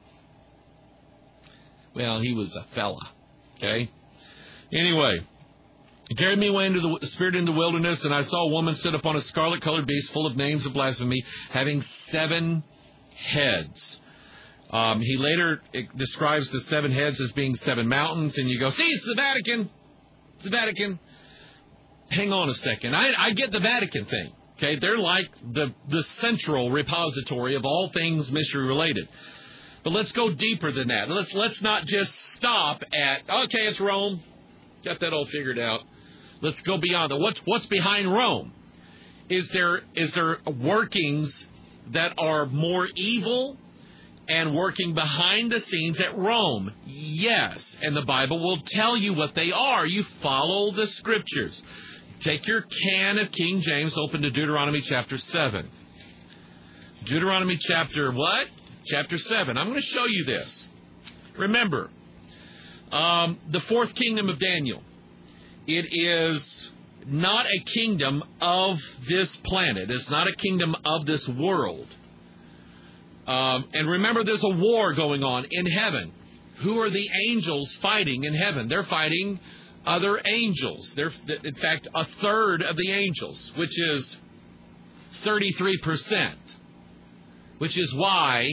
Speaker 1: was a fella. Okay? Anyway, he carried me away into the spirit in the wilderness, and I saw a woman stood upon a scarlet-colored beast full of names of blasphemy, having 7 heads. He later describes the 7 heads as being 7 mountains, and you go, see, it's the Vatican. It's the Vatican. Hang on a second. I get the Vatican thing. Okay, they're like the central repository of all things mystery-related. But let's go deeper than that. Let's not just stop at, okay, it's Rome. Got that all figured out. Let's go beyond that. What's behind Rome? Is there workings that are more evil and working behind the scenes at Rome? Yes. And the Bible will tell you what they are. You follow the scriptures. Take your can of King James, open to Deuteronomy chapter 7. Deuteronomy chapter what? Chapter 7. I'm going to show you this. Remember, the 4th kingdom of Daniel. It is not a kingdom of this planet. It's not a kingdom of this world. And remember, there's a war going on in heaven. Who are the angels fighting in heaven? They're fighting other angels. They're, in fact, a third of the angels, which is 33%. Which is why,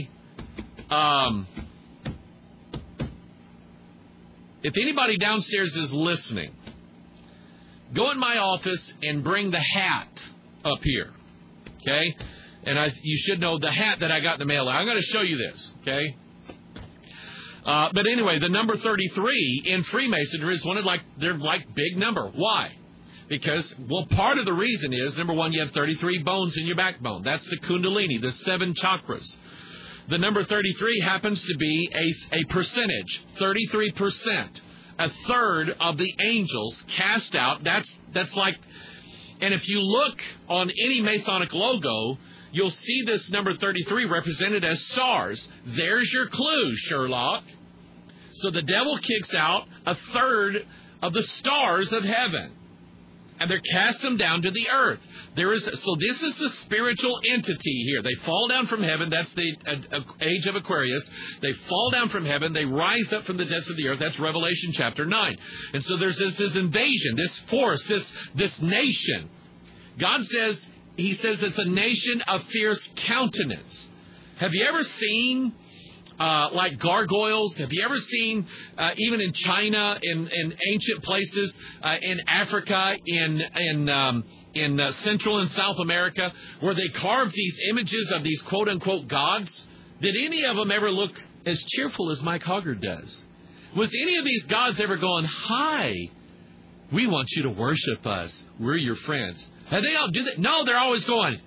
Speaker 1: if anybody downstairs is listening, go in my office and bring the hat up here. Okay? And you should know the hat that I got in the mail. I'm going to show you this, okay? But anyway, the number 33 in Freemasonry is they're like big number. Why? Because, part of the reason is, number one, you have 33 bones in your backbone. That's the Kundalini, the 7 chakras. The number 33 happens to be a percentage, 33%. A third of the angels cast out. That's like, and if you look on any Masonic logo, you'll see this number 33 represented as stars. There's your clue, Sherlock. So the devil kicks out a third of the stars of heaven, and they're cast them down to the earth. So this is the spiritual entity here. They fall down from heaven. That's the age of Aquarius. They fall down from heaven. They rise up from the depths of the earth. That's Revelation chapter 9. And so there's this invasion, this force, this nation. God says, He says it's a nation of fierce countenance. Have you ever seen like gargoyles? Have you ever seen, even in China, in ancient places, in Africa, in Central and South America, where they carved these images of these quote-unquote gods? Did any of them ever look as cheerful as Mike Hoggard does? Was any of these gods ever going, hi, we want you to worship us. We're your friends. And they all do that. No, they're always going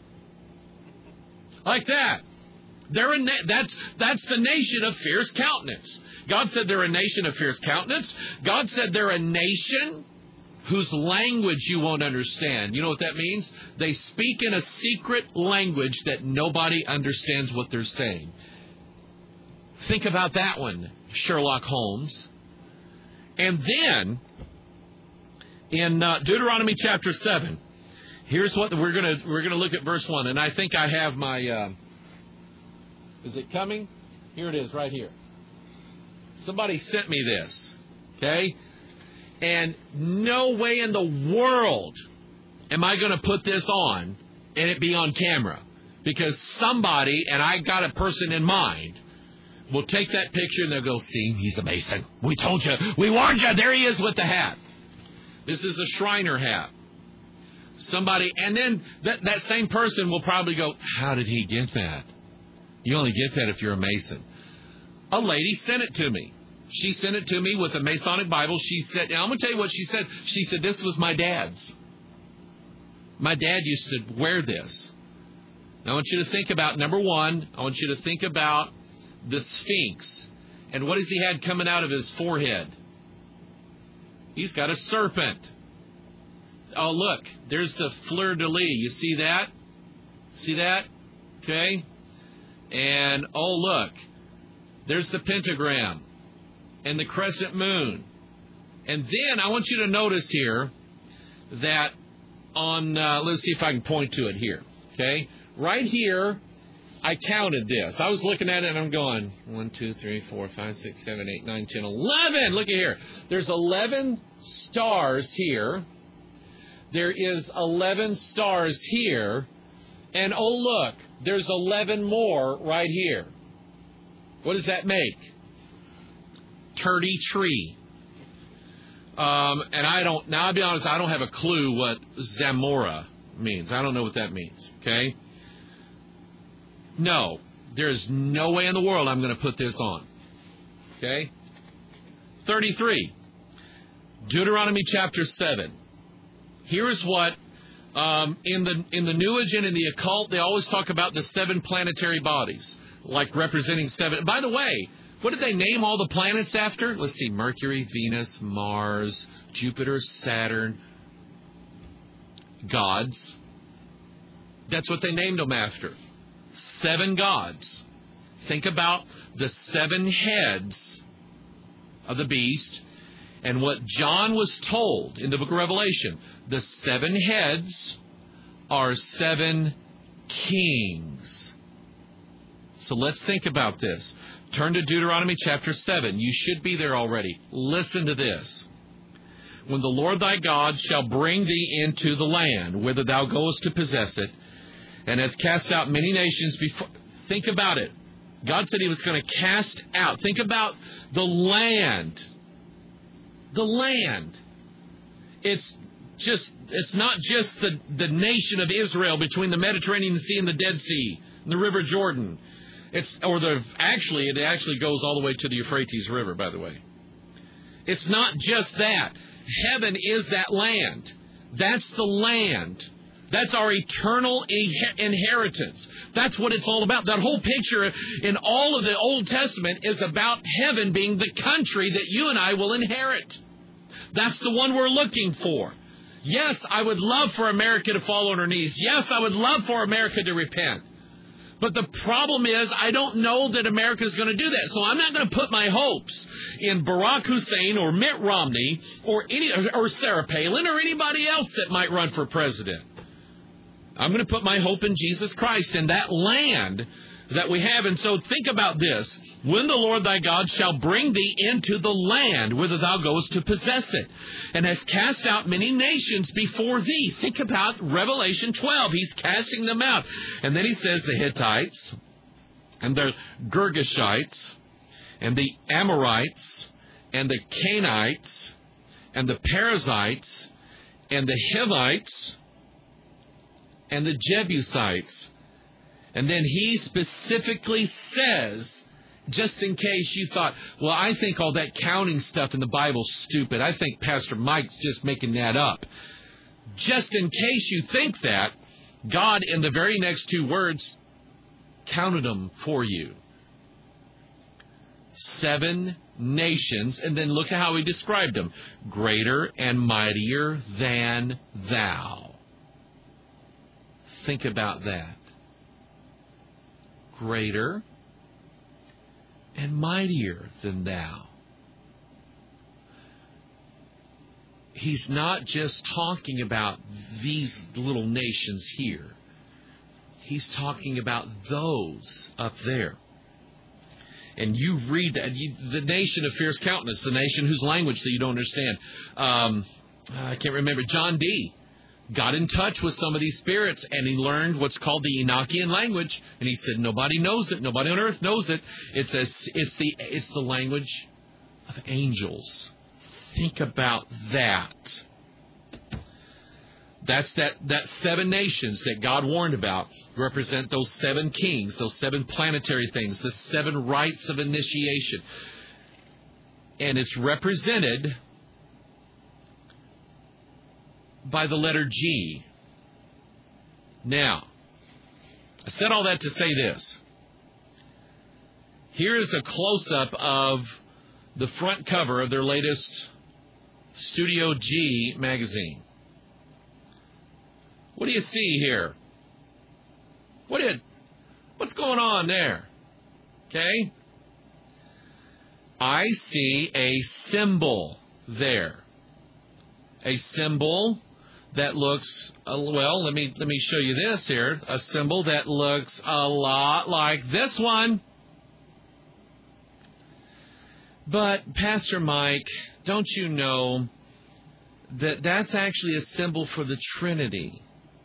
Speaker 1: like that. That's the nation of fierce countenance. God said they're a nation of fierce countenance. God said they're a nation whose language you won't understand. You know what that means? They speak in a secret language that nobody understands what they're saying. Think about that one, Sherlock Holmes. And then, in Deuteronomy chapter 7, here's what we're gonna look at verse 1. And I think I have my... is it coming? Here it is, right here. Somebody sent me this, okay? And no way in the world am I going to put this on and it be on camera. Because somebody, and I got a person in mind, will take that picture and they'll go, see, he's a Mason. We told you. We warned you. There he is with the hat. This is a Shriner hat. Somebody, and then that same person will probably go, how did he get that? You only get that if you're a Mason. A lady sent it to me. She sent it to me with a Masonic Bible. She said, now I'm going to tell you what she said. She said, this was my dad's. My dad used to wear this. Now I want you to think about, number one, I want you to think about the Sphinx. And what has he had coming out of his forehead? He's got a serpent. Oh, look, there's the fleur-de-lis. You see that? See that? Okay. And, oh, look, There's the pentagram and the crescent moon. And then I want you to notice here that on, let's see if I can point to it here. Okay? Right here, I counted this. I was looking at it and I'm going, 1, 2, 3, 4, 5, 6, 7, 8, 9, 10, 11. Look at here. There's 11 stars here. There is 11 stars here. And oh, look, there's 11 more right here. What does that make? 30 tree. And I'll be honest, I don't have a clue what Zamora means. I don't know what that means. Okay? No, there's no way in the world I'm going to put this on. Okay? 33. Deuteronomy chapter 7. Here's what, in the New Age and in the occult, they always talk about the 7 planetary bodies, like representing 7. By the way, what did they name all the planets after? Let's see, Mercury, Venus, Mars, Jupiter, Saturn, gods. That's what they named them after. 7 gods. Think about the 7 heads of the beast and what John was told in the book of Revelation. The 7 heads are 7 kings. So let's think about this. Turn to Deuteronomy chapter 7. You should be there already. Listen to this. When the Lord thy God shall bring thee into the land, whither thou goest to possess it, and hath cast out many nations before. Think about it. God said he was going to cast out. Think about the land. The land. It's not just the nation of Israel between the Mediterranean Sea and the Dead Sea and the River Jordan. It actually goes all the way to the Euphrates River, by the way. It's not just that. Heaven is that land. That's the land. That's our eternal inheritance. That's what it's all about. That whole picture in all of the Old Testament is about heaven being the country that you and I will inherit. That's the one we're looking for. Yes, I would love for America to fall on her knees. Yes, I would love for America to repent. But the problem is, I don't know that America is going to do that. So I'm not going to put my hopes in Barack Hussein or Mitt Romney or Sarah Palin or anybody else that might run for president. I'm going to put my hope in Jesus Christ and that land that we have. And so think about this. When the Lord thy God shall bring thee into the land whither thou goest to possess it, and has cast out many nations before thee. Think about Revelation 12. He's casting them out. And then he says the Hittites, and the Girgashites, and the Amorites, and the Canaanites, and the Perizzites, and the Hivites, and the Jebusites. And then he specifically says, just in case you thought, well, I think all that counting stuff in the Bible's stupid. I think Pastor Mike's just making that up. Just in case you think that, God in the very next 2 words counted them for you. 7 nations, and then look at how he described them. Greater and mightier than thou. Think about that. Greater and mightier than thou. He's not just talking about these little nations here. He's talking about those up there. And you read that, the nation of fierce countenance, the nation whose language that you don't understand. I can't remember. John D. got in touch with some of these spirits, and he learned what's called the Enochian language. And he said, nobody knows it. Nobody on earth knows it. It's the language of angels. Think about that. That's that 7 nations that God warned about represent those 7 kings, those 7 planetary things, the 7 rites of initiation. And it's represented by the letter G. Now, I said all that to say this. Here is a close-up of the front cover of their latest Studio G magazine. What do you see here? What's going on there? Okay? I see a symbol there. A symbol that looks, well, let me show you this here. A symbol that looks a lot like this one. But, Pastor Mike, don't you know that that's actually a symbol for the Trinity?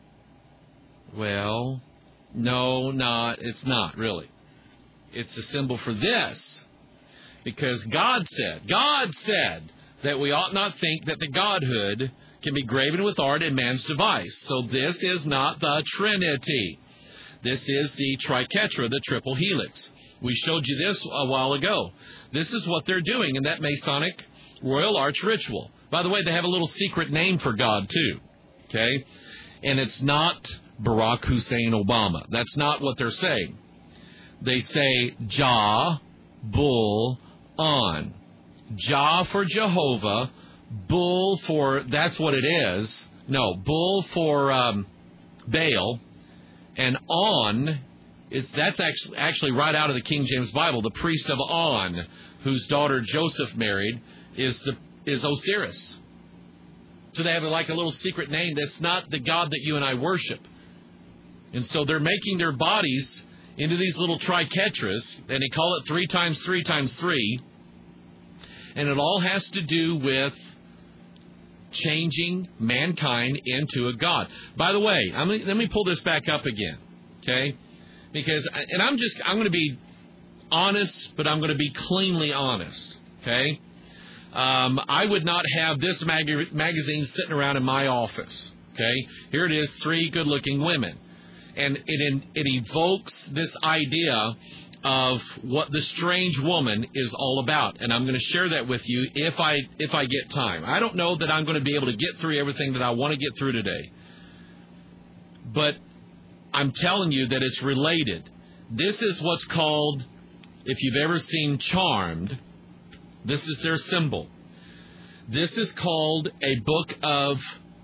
Speaker 1: Well, no, it's not really. It's a symbol for this. Because God said that we ought not think that the Godhood can be graven with art in man's device. So this is not the Trinity. This is the triquetra, the triple helix. We showed you this a while ago. This is what they're doing in that Masonic Royal Arch ritual. By the way, they have a little secret name for God, too. Okay? And it's not Barack Hussein Obama. That's not what they're saying. They say Jah, Bull, On. Jah for Jehovah, Bull for, that's what it is. No, Bull for Baal, and On, that's actually right out of the King James Bible. The priest of On, whose daughter Joseph married, is Osiris. So they have like a little secret name that's not the God that you and I worship. And so they're making their bodies into these little triquetras, and they call it 3 times 3 times 3. And it all has to do with changing mankind into a God. By the way, let me pull this back up again, okay? Because, and I'm going to be honest, but I'm going to be cleanly honest, okay? I would not have this magazine sitting around in my office, okay? Here it is, 3 good-looking women. And it evokes this idea of what the strange woman is all about. And I'm going to share that with you if I get time. I don't know that I'm going to be able to get through everything that I want to get through today. But I'm telling you that it's related. This is what's called, if you've ever seen Charmed, this is their symbol. This is called a book of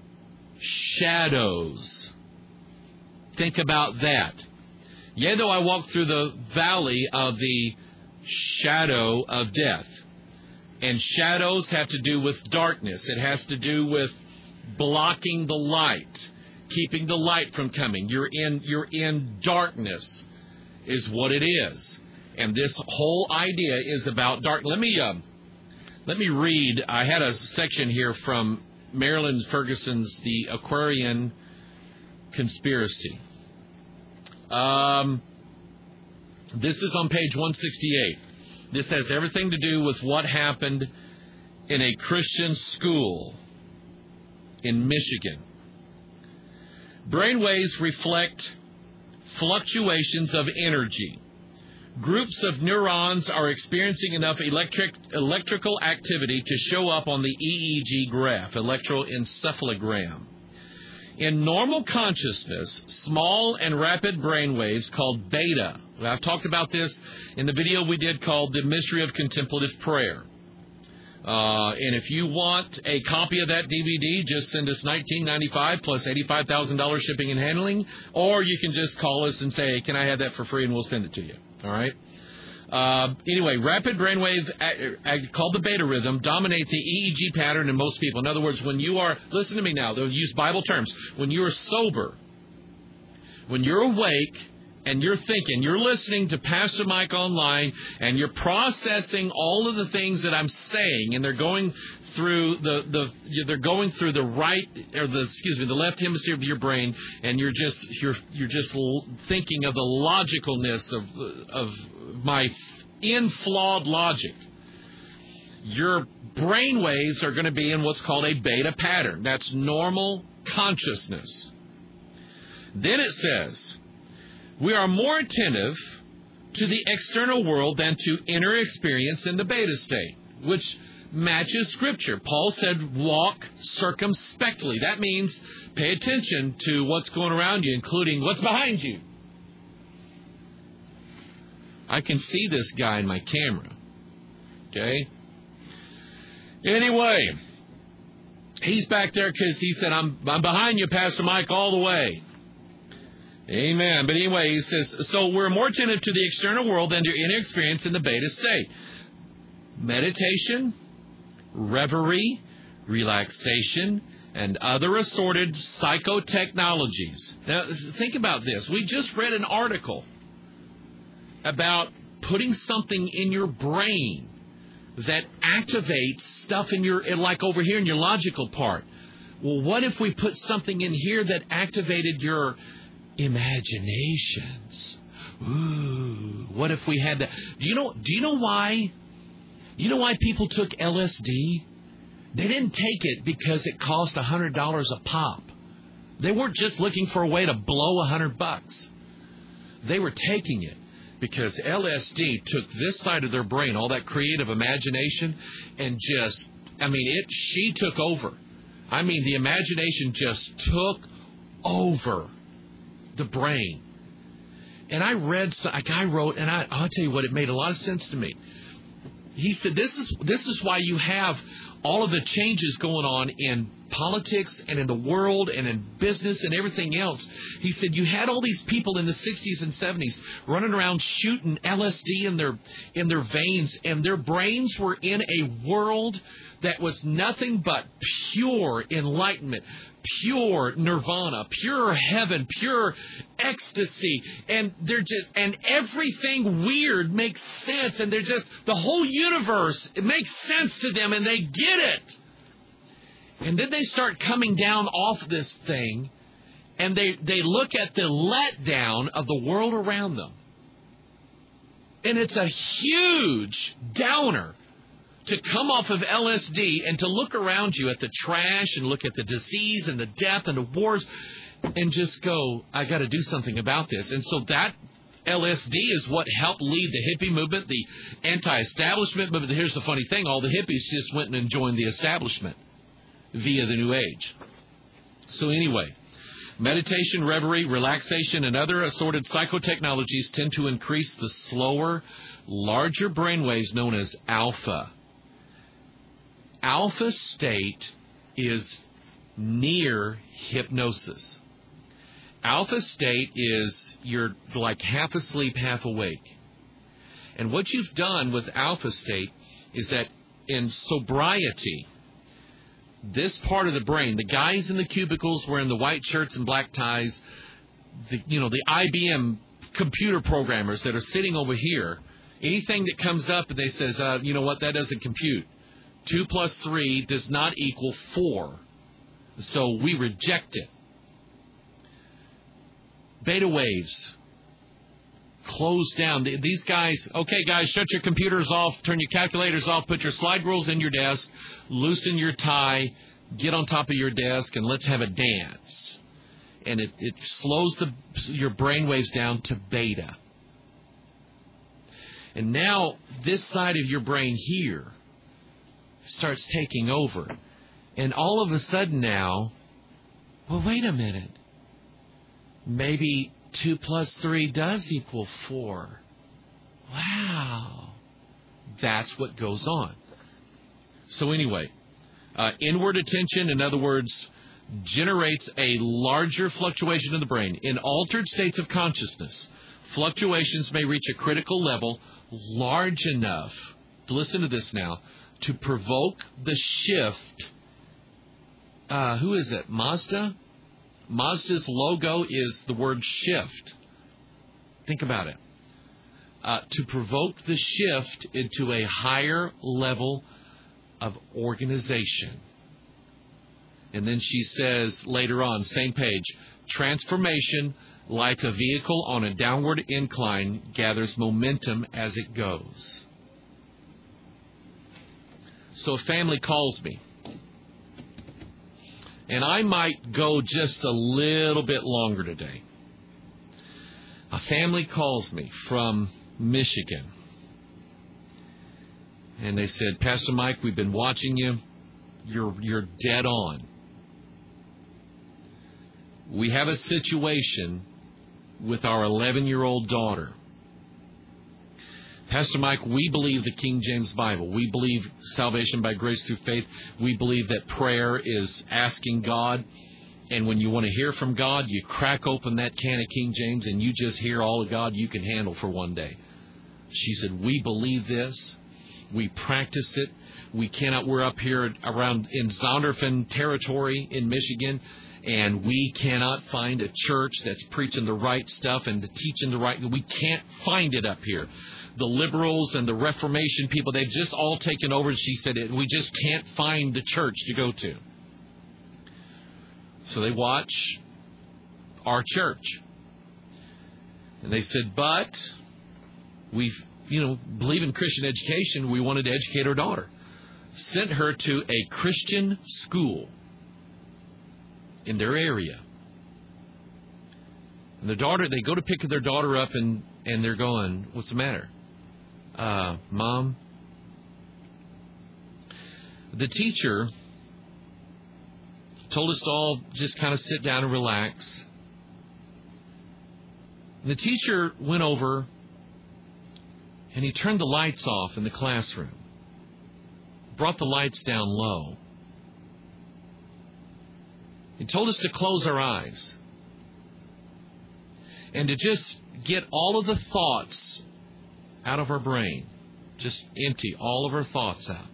Speaker 1: shadows. Think about that. Yea, though I walk through the valley of the shadow of death. And shadows have to do with darkness. It has to do with blocking the light, keeping the light from coming. You're in darkness is what it is. And this whole idea is about dark. Let me read. I had a section here from Marilyn Ferguson's The Aquarian Conspiracy. This is on page 168. This has everything to do with what happened in a Christian school in Michigan. Brainwaves reflect fluctuations of energy. Groups of neurons are experiencing enough electrical activity to show up on the EEG graph, electroencephalogram. In normal consciousness, small and rapid brainwaves called beta. I've talked about this in the video we did called The Mystery of Contemplative Prayer. And if you want a copy of that DVD, just send us $19.95 plus $85,000 shipping and handling, or you can just call us and say, hey, can I have that for free, and we'll send it to you. All right? Anyway, rapid brainwave, called the beta rhythm, dominate the EEG pattern in most people. In other words, when you are, listen to me now, they'll use Bible terms. When you are sober, when you're awake, and you're thinking, you're listening to Pastor Mike online, and you're processing all of the things that I'm saying, and they're going through the right or the left hemisphere of your brain, and you're just thinking of the logicalness of my inflawed logic. Your brain waves are going to be in what's called a beta pattern. That's normal consciousness. Then it says, we are more attentive to the external world than to inner experience in the beta state, which matches Scripture. Paul said, walk circumspectly. That means pay attention to what's going around you, including what's behind you. I can see this guy in my camera. Okay? Anyway, he's back there because he said, I'm behind you, Pastor Mike, all the way. Amen. But anyway, he says, so we're more attentive to the external world than to inner experience in the beta state. meditation, reverie, relaxation, and other assorted psychotechnologies. Now, think about this. We just read an article about putting something in your brain that activates stuff in your, like over here in your logical part. Well, what if we put something in here that activated your imaginations? Ooh, what if we had that? Do you know why? You know why people took LSD? They didn't take it because it cost $100 a pop. They weren't just looking for a way to blow $100. They were taking it because LSD took this side of their brain, all that creative imagination, and she took over. I mean, the imagination just took over the brain. And I read, a guy wrote, and I'll tell you what, it made a lot of sense to me. He said, this is why you have all of the changes going on in politics and in the world and in business and everything else. He said you had all these people in the 60s and 70s running around shooting LSD in their veins, and their brains were in a world that was nothing but pure enlightenment, pure nirvana, pure heaven, pure ecstasy, and everything weird makes sense, and the whole universe, it makes sense to them, and they get it. And then they start coming down off this thing, and they look at the letdown of the world around them. And it's a huge downer to come off of LSD and to look around you at the trash and look at the disease and the death and the wars and just go, I got to do something about this. And so that LSD is what helped lead the hippie movement, the anti-establishment movement. Here's the funny thing. All the hippies just went and joined the establishment via the New Age. So anyway, meditation, reverie, relaxation, and other assorted psychotechnologies tend to increase the slower, larger brainwaves known as alpha. Alpha state is near hypnosis. Alpha state is you're like half asleep, half awake. And what you've done with alpha state is that in sobriety, this part of the brain, the guys in the cubicles wearing the white shirts and black ties, the IBM computer programmers that are sitting over here, anything that comes up and they says, you know what, that doesn't compute. 2 plus 3 does not equal 4. So we reject it. Beta waves. Close down. These guys, okay, guys, shut your computers off, turn your calculators off, put your slide rules in your desk, loosen your tie, get on top of your desk, and let's have a dance. And it slows your brain waves down to beta. And now this side of your brain here starts taking over. And all of a sudden now, well, wait a minute. Maybe 2 plus 3 does equal 4. Wow. That's what goes on. So anyway, inward attention, in other words, generates a larger fluctuation in the brain. In altered states of consciousness, fluctuations may reach a critical level large enough, listen to this now, to provoke the shift. Who is it? Mazda? Mazda's logo is the word shift. Think about it. To provoke the shift into a higher level of organization. And then she says later on, same page, transformation, like a vehicle on a downward incline, gathers momentum as it goes. So a family calls me. And I might go just a little bit longer today. A family calls me from Michigan. And they said, Pastor Mike, we've been watching you. You're dead on. We have a situation with our 11-year-old daughter. Pastor Mike, we believe the King James Bible. We believe salvation by grace through faith. We believe that prayer is asking God. And when you want to hear from God, you crack open that can of King James and you just hear all of God you can handle for one day. She said, we believe this. We practice it. We cannot. We're up here around in Zondervan territory in Michigan, and we cannot find a church that's preaching the right stuff and teaching the right. We can't find it up here. The liberals and the Reformation people, they've just all taken over. She said, we just can't find the church to go to. So they watch our church. And they said, but we believe in Christian education. We wanted to educate our daughter. Sent her to a Christian school in their area. And the daughter, they go to pick their daughter up and they're going, what's the matter? Mom, the teacher told us to all just kind of sit down and relax. The teacher went over and he turned the lights off in the classroom, brought the lights down low. He told us to close our eyes and to just get all of the thoughts out of our brain. Just empty all of our thoughts out.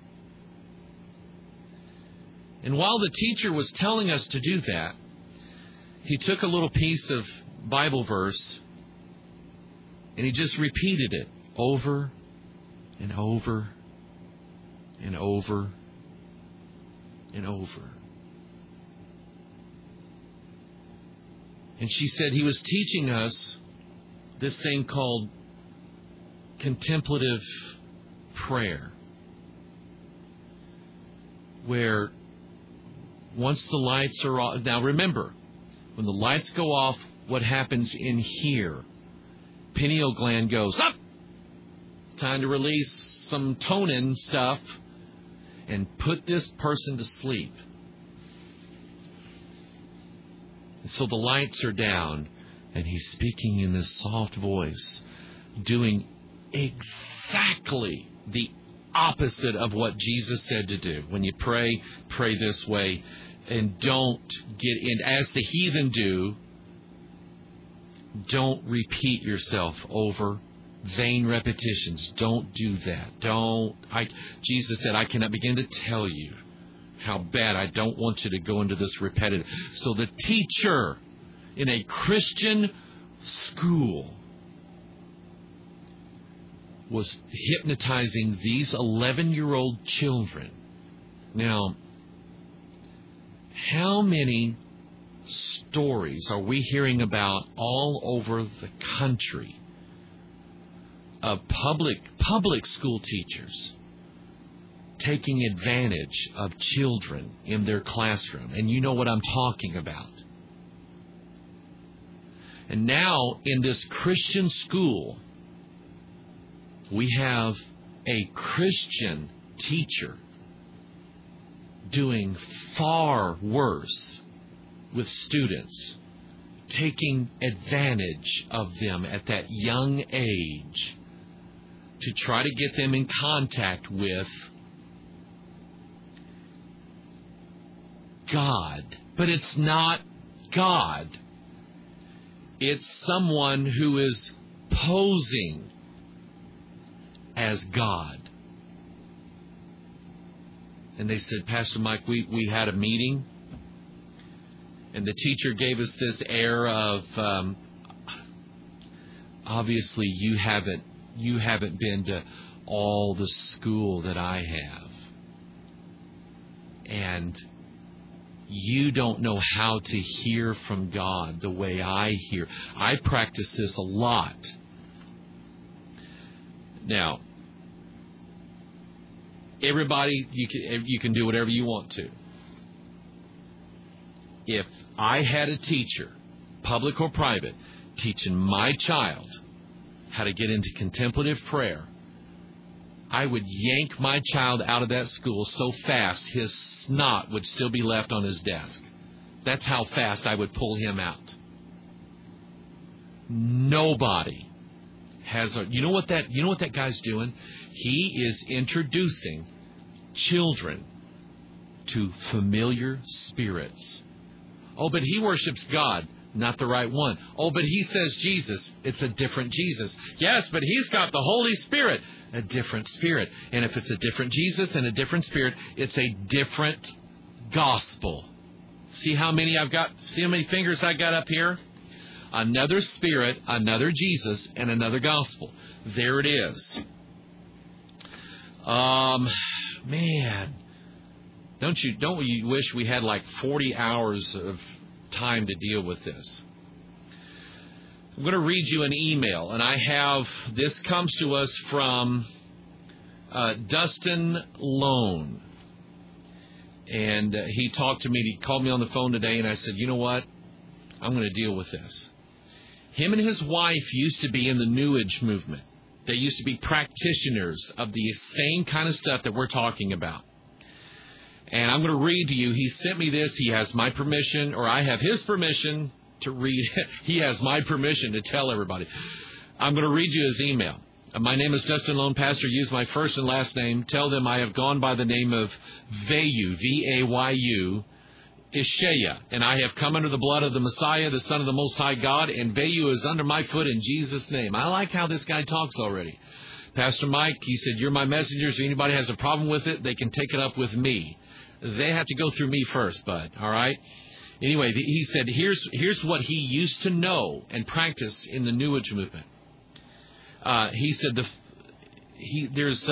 Speaker 1: And while the teacher was telling us to do that, he took a little piece of Bible verse and he just repeated it over and over and over and over. And she said he was teaching us this thing called contemplative prayer, where once the lights are off, now remember, when the lights go off, what happens in here? Pineal gland goes up. Time to release some tonin stuff and put this person to sleep. And so the lights are down, and he's speaking in this soft voice, doing exactly the opposite of what Jesus said to do. When you pray, pray this way, and don't get in, as the heathen do, don't repeat yourself over vain repetitions. Don't do that. Jesus said, I cannot begin to tell you how bad. I don't want you to go into this repetitive. So the teacher in a Christian school was hypnotizing these 11-year-old children. Now, how many stories are we hearing about all over the country of public school teachers taking advantage of children in their classroom? And you know what I'm talking about. And now in this Christian school, we have a Christian teacher doing far worse with students, taking advantage of them at that young age to try to get them in contact with God. But it's not God. It's someone who is posing as God. And they said, Pastor Mike, we had a meeting, and the teacher gave us this air of, obviously you haven't been to all the school that I have, and you don't know how to hear from God the way I hear. I practice this a lot. Now, everybody, you can do whatever you want to. If I had a teacher, public or private, teaching my child how to get into contemplative prayer, I would yank my child out of that school so fast his snot would still be left on his desk. That's how fast I would pull him out. Nobody has you know what that guy's doing? He is introducing children to familiar spirits. Oh, but he worships God. Not the right one. Oh, but he says Jesus. It's a different Jesus. Yes, but he's got the Holy Spirit. A different Spirit. And if it's a different Jesus and a different Spirit, it's a different gospel. See how many I've got? See how many fingers I got up here? Another Spirit, another Jesus, and another gospel. There it is. Man, don't you wish we had like 40 hours of time to deal with this? I'm going to read you an email, and this comes to us from Dustin Lone. And he talked to me, he called me on the phone today, and I said, you know what? I'm going to deal with this. Him and his wife used to be in the New Age movement. They used to be practitioners of the same kind of stuff that we're talking about. And I'm going to read to you. He sent me this. He has my permission, or I have his permission to read. He has my permission to tell everybody. I'm going to read you his email. My name is Dustin Lone, pastor. Use my first and last name. Tell them I have gone by the name of Vayu, V-A-Y-U, Ishaya, and I have come under the blood of the Messiah, the Son of the Most High God, and Vayu is under my foot in Jesus' name. I like how this guy talks already. Pastor Mike, he said, you're my messengers. If anybody has a problem with it, they can take it up with me. They have to go through me first, bud, all right? Anyway, he said, here's what he used to know and practice in the New Age movement. He said, there's...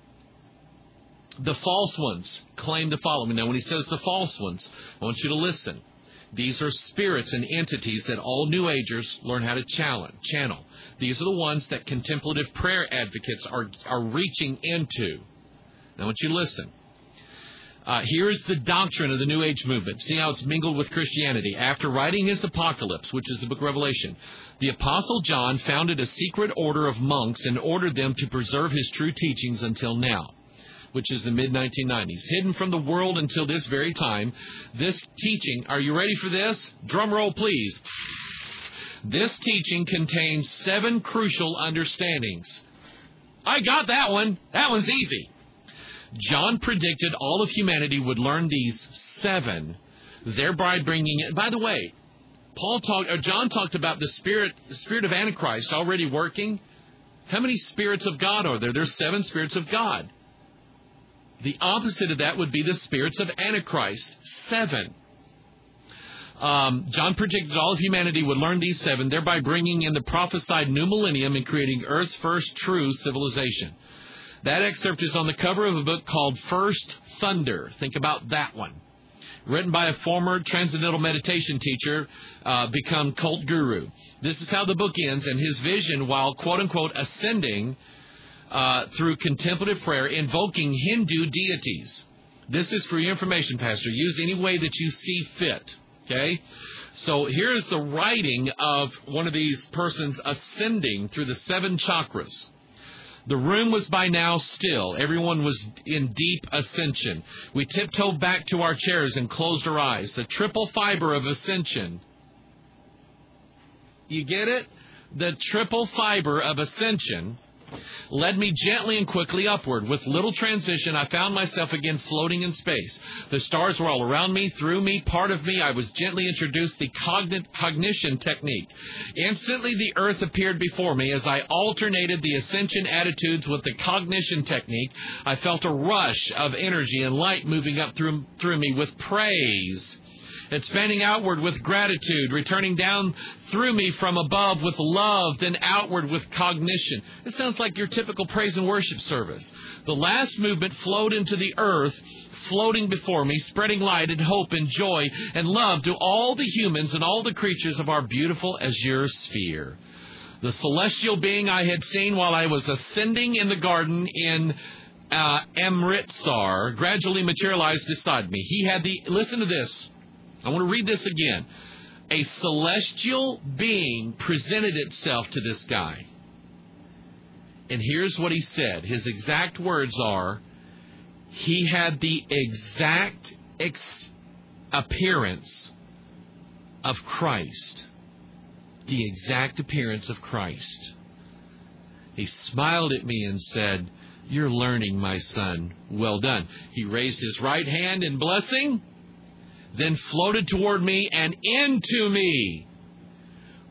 Speaker 1: the false ones claim to follow me. Now, when he says the false ones, I want you to listen. These are spirits and entities that all New Agers learn how to channel. These are the ones that contemplative prayer advocates are reaching into. Now, I want you to listen. Here is the doctrine of the New Age movement. See how it's mingled with Christianity. After writing his Apocalypse, which is the book of Revelation, the Apostle John founded a secret order of monks and ordered them to preserve his true teachings until now, which is the mid-1990s. Hidden from the world until this very time, this teaching, are you ready for this? Drum roll, please. This teaching contains 7 crucial understandings. I got that one. That one's easy. John predicted all of humanity would learn these 7, thereby bringing it. By the way, John talked about the spirit of Antichrist already working. How many spirits of God are there? There's 7 spirits of God. The opposite of that would be the spirits of Antichrist, 7. John predicted all of humanity would learn these 7, thereby bringing in the prophesied new millennium and creating Earth's first true civilization. That excerpt is on the cover of a book called First Thunder. Think about that one. Written by a former transcendental meditation teacher, become cult guru. This is how the book ends, and his vision while, quote-unquote, ascending through contemplative prayer, invoking Hindu deities. This is for your information, Pastor. Use any way that you see fit. Okay? So here's the writing of one of these persons ascending through the 7 chakras. The room was by now still. Everyone was in deep ascension. We tiptoed back to our chairs and closed our eyes. The triple fiber of ascension. You get it? The triple fiber of ascension led me gently and quickly upward. With little transition, I found myself again floating in space. The stars were all around me, through me, part of me. I was gently introduced the cognition technique. Instantly, the earth appeared before me. As I alternated the ascension attitudes with the cognition technique, I felt a rush of energy and light moving up through me with praise, expanding outward with gratitude, returning down through me from above with love, then outward with cognition. It sounds like your typical praise and worship service. The last movement flowed into the earth, floating before me, spreading light and hope and joy and love to all the humans and all the creatures of our beautiful azure sphere. The celestial being I had seen while I was ascending in the garden in Amritsar gradually materialized beside me. He had listen to this. I want to read this again. A celestial being presented itself to this guy. And here's what he said. His exact words are, he had the exact appearance of Christ. The exact appearance of Christ. He smiled at me and said, "You're learning, my son. Well done." He raised his right hand in blessing, then floated toward me and into me.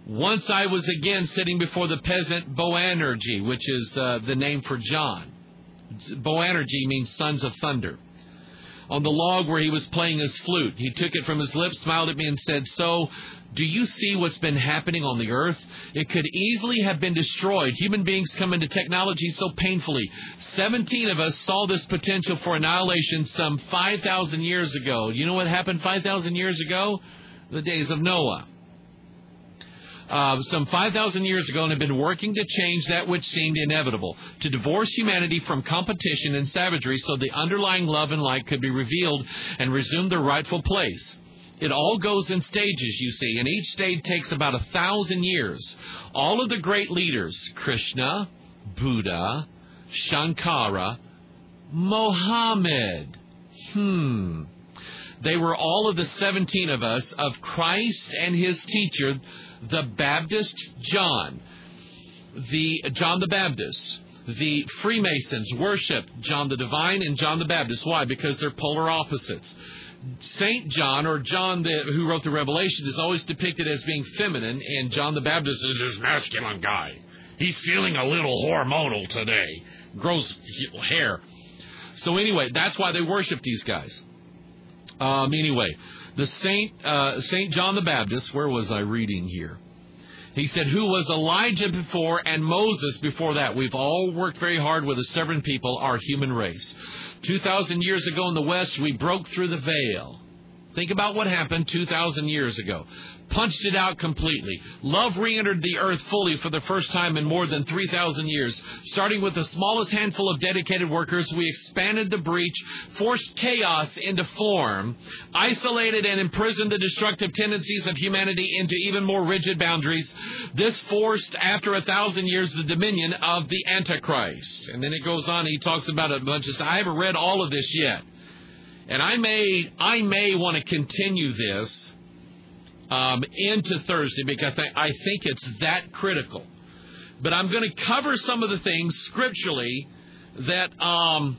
Speaker 1: Once I was again sitting before the peasant Boanerges, which is the name for John. Boanerges means sons of thunder. On the log where he was playing his flute, he took it from his lips, smiled at me, and said, "So, do you see what's been happening on the earth? It could easily have been destroyed. Human beings come into technology so painfully. 17 of us saw this potential for annihilation some 5,000 years ago. You know what happened 5,000 years ago? The days of Noah. Some 5,000 years ago, and have been working to change that which seemed inevitable, to divorce humanity from competition and savagery so the underlying love and light could be revealed and resume their rightful place. It all goes in stages, you see, and each stage takes about 1,000 years. All of the great leaders, Krishna, Buddha, Shankara, Mohammed, they were all of the 17 of us of Christ and his teacher, the Baptist John the Baptist. The Freemasons worship John the Divine and John the Baptist. Why? Because they're polar opposites. Saint John, or John who wrote the Revelation, is always depicted as being feminine, and John the Baptist is this masculine guy. He's feeling a little hormonal today. Grows hair. So anyway, that's why they worship these guys. Anyway, the Saint John the Baptist, where was I reading here? He said, who was Elijah before and Moses before that. We've all worked very hard with a stubborn people, our human race. 2,000 years ago in the West, we broke through the veil. Think about what happened 2,000 years ago. Punched it out completely. Love re-entered the earth fully for the first time in more than 3,000 years. Starting with the smallest handful of dedicated workers, we expanded the breach, forced chaos into form, isolated and imprisoned the destructive tendencies of humanity into even more rigid boundaries. This forced, after 1,000 years, the dominion of the Antichrist. And then it goes on, he talks about a bunch of stuff. I haven't read all of this yet. And I may want to continue this into Thursday, because I think it's that critical. But I'm going to cover some of the things scripturally that I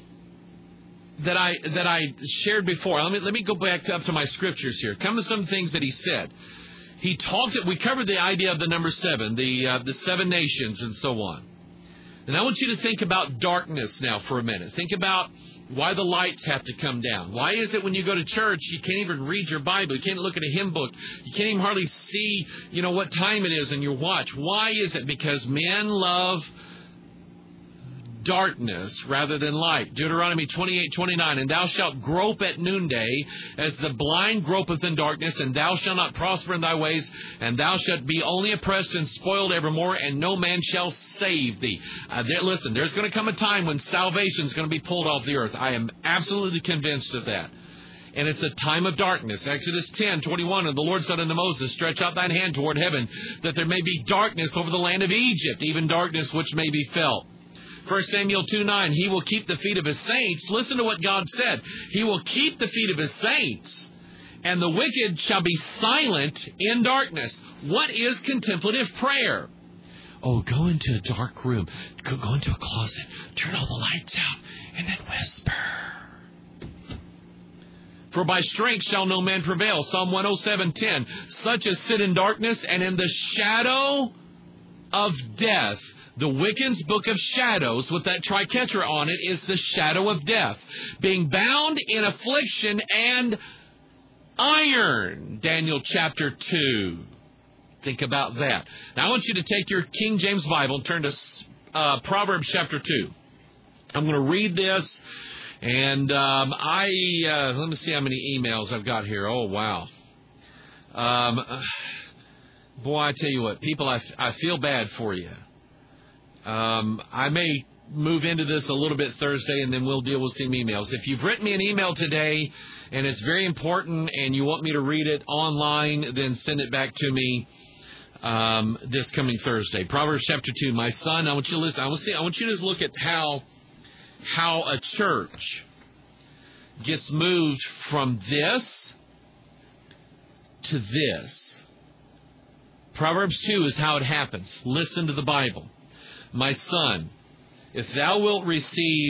Speaker 1: shared before. Let me go back up to my scriptures here. Come to some things that he said. We covered the idea of the number 7, the 7 nations and so on. And I want you to think about darkness now for a minute. Think about why the lights have to come down. Why is it when you go to church, you can't even read your Bible? You can't look at a hymn book. You can't even hardly see, what time it is in your watch. Why is it? Because men love darkness rather than light. Deuteronomy 28:29, and thou shalt grope at noonday as the blind gropeth in darkness, and thou shalt not prosper in thy ways, and thou shalt be only oppressed and spoiled evermore, and no man shall save thee. Listen, there's going to come a time when salvation is going to be pulled off the earth. I am absolutely convinced of that. And it's a time of darkness. Exodus 10:21, and the Lord said unto Moses, stretch out thine hand toward heaven, that there may be darkness over the land of Egypt, even darkness which may be felt. 1 Samuel 2:9, he will keep the feet of his saints. Listen to what God said. He will keep the feet of his saints, and the wicked shall be silent in darkness. What is contemplative prayer? Oh, go into a dark room. Go into a closet. Turn all the lights out, and then whisper. For by strength shall no man prevail. Psalm 107:10. Such as sit in darkness and in the shadow of death. The Wiccan's book of shadows, with that triquetra on it, is the shadow of death. Being bound in affliction and iron. Daniel chapter 2. Think about that. Now I want you to take your King James Bible and turn to Proverbs chapter 2. I'm going to read this, and let me see how many emails I've got here. Oh, wow. Boy, I tell you what, people, I feel bad for you. I may move into this a little bit Thursday, and then we'll deal with some emails. If you've written me an email today and it's very important and you want me to read it online, then send it back to me this coming Thursday. Proverbs chapter 2. My son, I want you to listen. I want you to just look at how a church gets moved from this to this. Proverbs 2 is how it happens. Listen to the Bible. My son, if thou wilt receive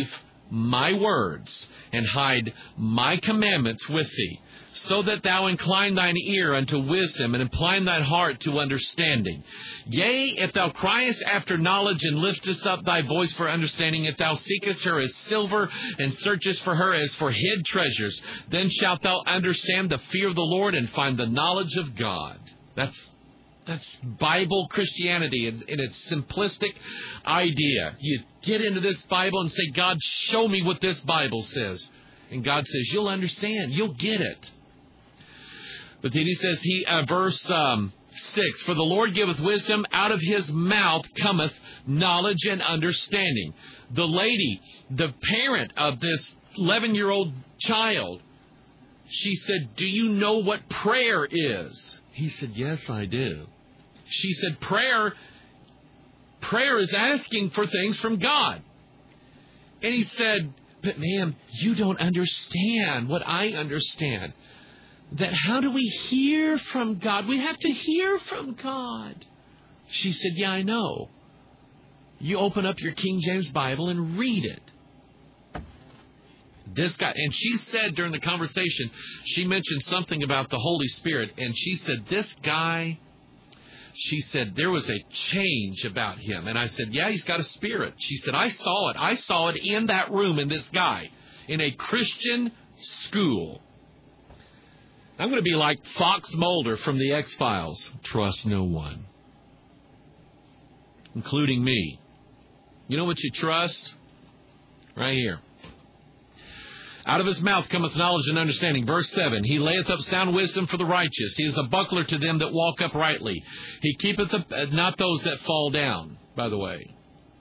Speaker 1: my words and hide my commandments with thee, so that thou incline thine ear unto wisdom and incline thine heart to understanding. Yea, if thou criest after knowledge and liftest up thy voice for understanding, if thou seekest her as silver and searchest for her as for hid treasures, then shalt thou understand the fear of the Lord and find the knowledge of God. That's Bible Christianity in its simplistic idea. You get into this Bible and say, God, show me what this Bible says. And God says, you'll understand. You'll get it. But then he says, verse 6, for the Lord giveth wisdom, out of his mouth cometh knowledge and understanding. The lady, the parent of this 11-year-old child, she said, do you know what prayer is? He said, yes, I do. She said, prayer is asking for things from God. And he said, but ma'am, you don't understand what I understand. That how do we hear from God? We have to hear from God. She said, yeah, I know. You open up your King James Bible and read it. This guy, and she said during the conversation, she mentioned something about the Holy Spirit, and she said, this guy, she said, there was a change about him. And I said, yeah, he's got a spirit. She said, I saw it. I saw it in that room in this guy, in a Christian school. I'm going to be like Fox Mulder from the X-Files. Trust no one, including me. You know what you trust? Right here. Out of his mouth cometh knowledge and understanding. Verse 7, he layeth up sound wisdom for the righteous. He is a buckler to them that walk uprightly. He keepeth not those that fall down, by the way.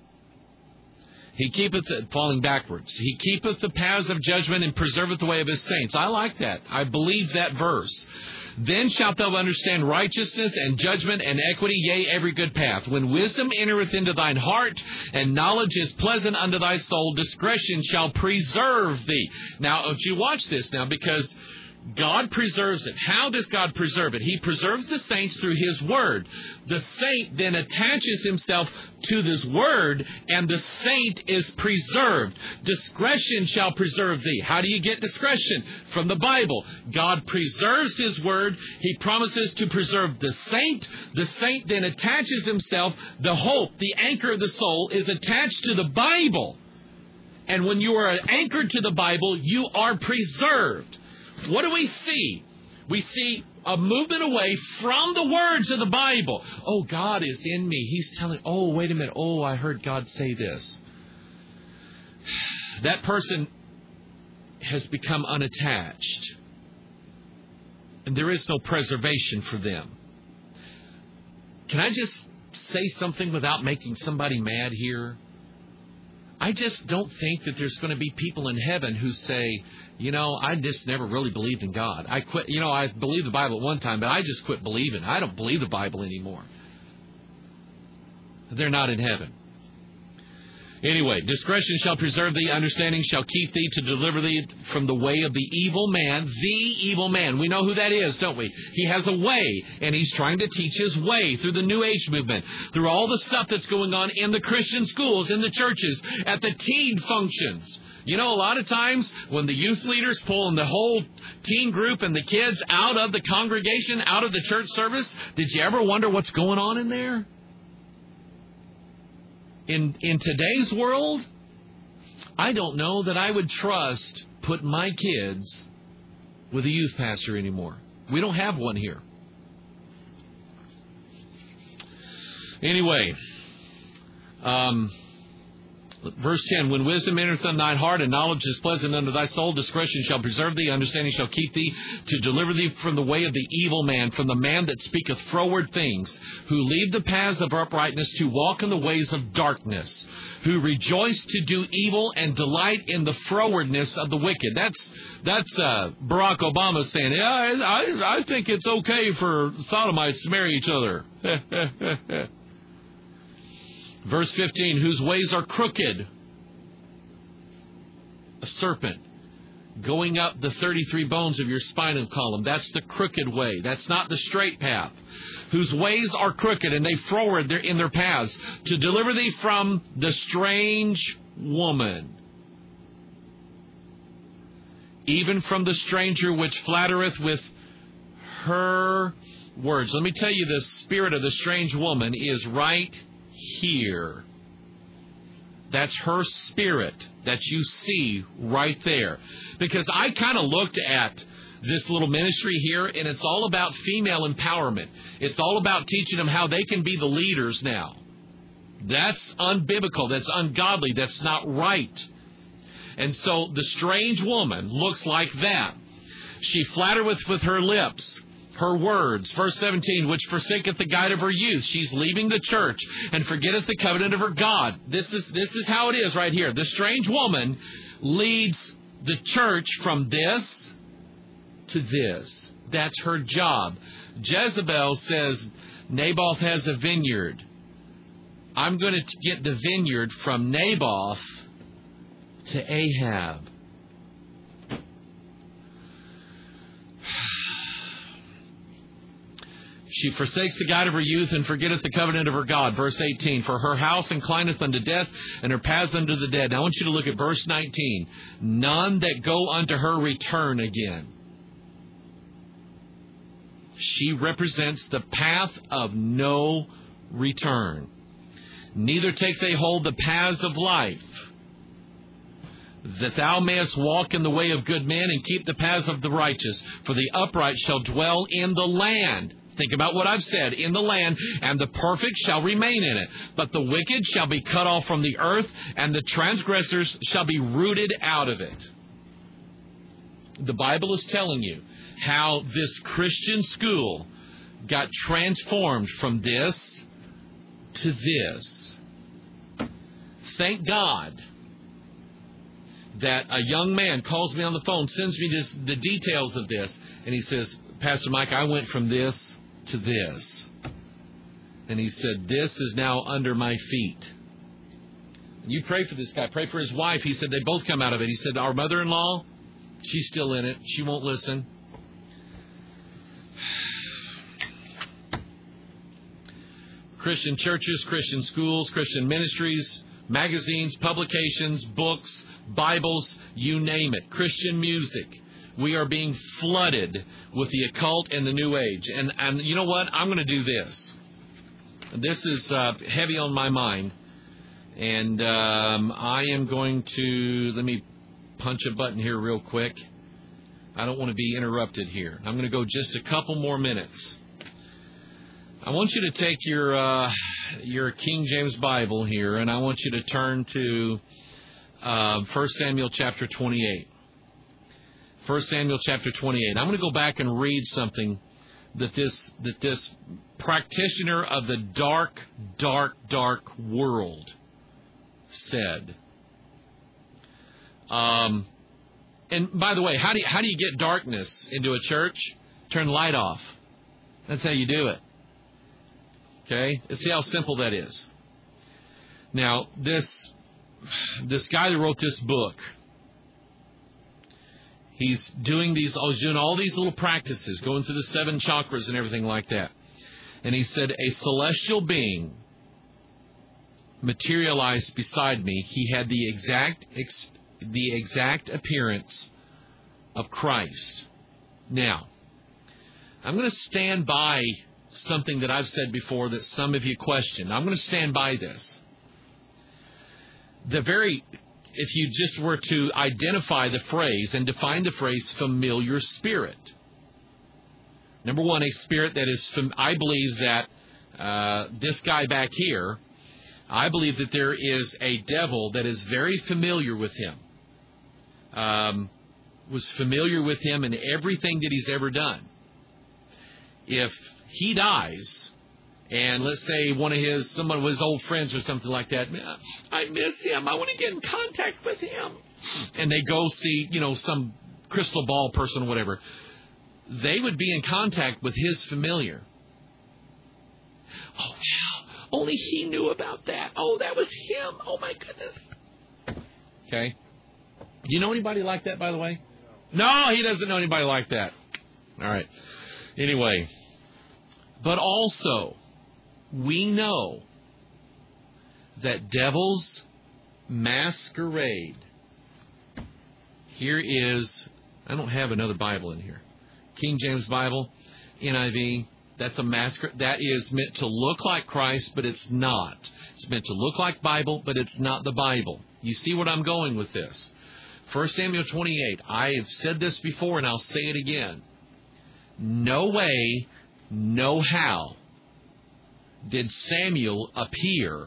Speaker 1: He keepeth, falling backwards. He keepeth the paths of judgment and preserveth the way of his saints. I like that. I believe that verse. Then shalt thou understand righteousness and judgment and equity, yea, every good path. When wisdom entereth into thine heart, and knowledge is pleasant unto thy soul, discretion shall preserve thee. Now, don't you watch this now, because God preserves it. How does God preserve it? He preserves the saints through his word. The saint then attaches himself to this word, and the saint is preserved. Discretion shall preserve thee. How do you get discretion? From the Bible. God preserves his word. He promises to preserve the saint. The saint then attaches himself. The hope, the anchor of the soul, is attached to the Bible. And when you are anchored to the Bible, you are preserved. What do we see? We see a movement away from the words of the Bible. Oh, God is in me. He's telling, oh, wait a minute. Oh, I heard God say this. That person has become unattached. And there is no preservation for them. Can I just say something without making somebody mad here? I just don't think that there's going to be people in heaven who say, you know, I just never really believed in God. I quit, you know, I believed the Bible at one time, but I just quit believing. I don't believe the Bible anymore. They're not in heaven. Anyway, discretion shall preserve thee, understanding shall keep thee, to deliver thee from the way of the evil man. The evil man. We know who that is, don't we? He has a way, and he's trying to teach his way through the New Age movement, through all the stuff that's going on in the Christian schools, in the churches, at the teen functions. You know, a lot of times when the youth leaders pulling the whole teen group and the kids out of the congregation, out of the church service, did you ever wonder what's going on in there? In today's world, I don't know that I would trust put my kids with a youth pastor anymore. We don't have one here. Anyway, verse 10, when wisdom entereth in thine heart, and knowledge is pleasant unto thy soul, discretion shall preserve thee, understanding shall keep thee, to deliver thee from the way of the evil man, from the man that speaketh froward things, who leave the paths of uprightness to walk in the ways of darkness, who rejoice to do evil and delight in the frowardness of the wicked. That's Barack Obama saying, yeah, I think it's okay for sodomites to marry each other. Verse 15, whose ways are crooked. A serpent going up the 33 bones of your spinal column. That's the crooked way. That's not the straight path. Whose ways are crooked, and they froward in their paths, to deliver thee from the strange woman. even from the stranger which flattereth with her words. Let me tell you, the spirit of the strange woman is right here. That's her spirit that you see right there. Because I kind of looked at this little ministry here, and it's all about female empowerment. It's all about teaching them how they can be the leaders now. That's unbiblical. That's ungodly. That's not right. And so the strange woman looks like that. She flattereth with her lips, her words. Verse 17, which forsaketh the guide of her youth. She's leaving the church and forgetteth the covenant of her God. This is how it is right here. The strange woman leads the church from this to this. That's her job. Jezebel says, Naboth has a vineyard. I'm going to get the vineyard from Naboth to Ahab. She forsakes the guide of her youth and forgetteth the covenant of her God. Verse 18, for her house inclineth unto death, and her paths unto the dead. Now I want you to look at verse 19. None that go unto her return again. She represents the path of no return. Neither take they hold the paths of life, that thou mayest walk in the way of good men and keep the paths of the righteous. For the upright shall dwell in the land. Think about what I've said, in the land, and the perfect shall remain in it. But the wicked shall be cut off from the earth, and the transgressors shall be rooted out of it. The Bible is telling you how this Christian school got transformed from this to this. Thank God that a young man calls me on the phone, sends me the details of this, and he says, Pastor Mike, I went from this to this. And he said, this is now under my feet. You pray for this guy. Pray for his wife. He said, they both come out of it. He said, our mother-in-law, she's still in it. She won't listen. Christian churches, Christian schools, Christian ministries, magazines, publications, books, Bibles, you name it. Christian music. We are being flooded with the occult and the New Age. And you know what? I'm going to do this. This is heavy on my mind. And I am going to, let me punch a button here real quick. I don't want to be interrupted here. I'm going to go just a couple more minutes. I want you to take your King James Bible here, and I want you to turn to 1 Samuel chapter 28. 1 Samuel chapter 28. I'm going to go back and read something that this practitioner of the dark, dark, dark world said. And by the way, how do you get darkness into a church? Turn the light off. That's how you do it. Okay? Let's see how simple that is. Now, this guy that wrote this book, he's doing all these little practices, going through the 7 chakras and everything like that. And he said, a celestial being materialized beside me. He had the exact appearance of Christ. Now, I'm going to stand by something that I've said before that some of you questioned. I'm going to stand by this. If you just were to identify the phrase and define the phrase familiar spirit. Number one, a spirit that is, I believe that this guy back here, I believe that there is a devil that is very familiar with him. Was familiar with him in everything that he's ever done. If he dies, and let's say someone of his old friends or something like that, I miss him. I want to get in contact with him. And they go see, some crystal ball person or whatever. They would be in contact with his familiar. Oh, yeah. Only he knew about that. Oh, that was him. Oh, my goodness. Okay. Do you know anybody like that, by the way? No, he doesn't know anybody like that. All right. Anyway. But also, we know that devils masquerade. Here is I don't have another Bible in here. King James Bible, NIV, that's a masquerade. That is meant to look like Christ, but it's not. It's meant to look like Bible, but it's not the Bible. You see what I'm going with this? 1 Samuel 28. I have said this before, and I'll say it again. No way, no how did Samuel appear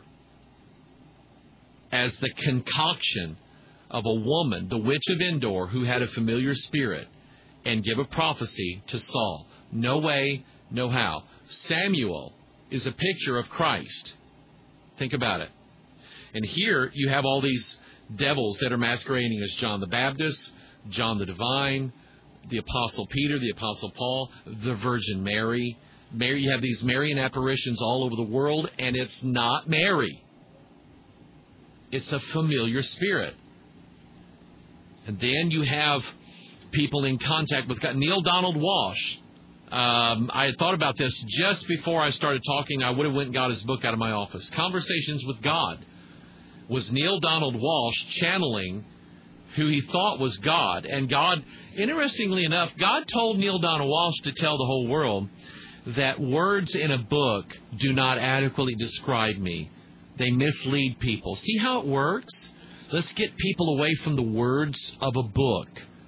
Speaker 1: as the concoction of a woman, the witch of Endor, who had a familiar spirit, and give a prophecy to Saul. No way, no how. Samuel is a picture of Christ. Think about it. And here you have all these devils that are masquerading as John the Baptist, John the Divine, the Apostle Peter, the Apostle Paul, the Virgin Mary. You have these Marian apparitions all over the world, and it's not Mary. It's a familiar spirit. And then you have people in contact with God. Neil Donald Walsh. I had thought about this just before I started talking. I would have went and got his book out of my office. Conversations with God. Was Neil Donald Walsh channeling who he thought was God? And God, interestingly enough, God told Neil Donald Walsh to tell the whole world that words in a book do not adequately describe me. They mislead people. See how it works? Let's get people away from the words of a book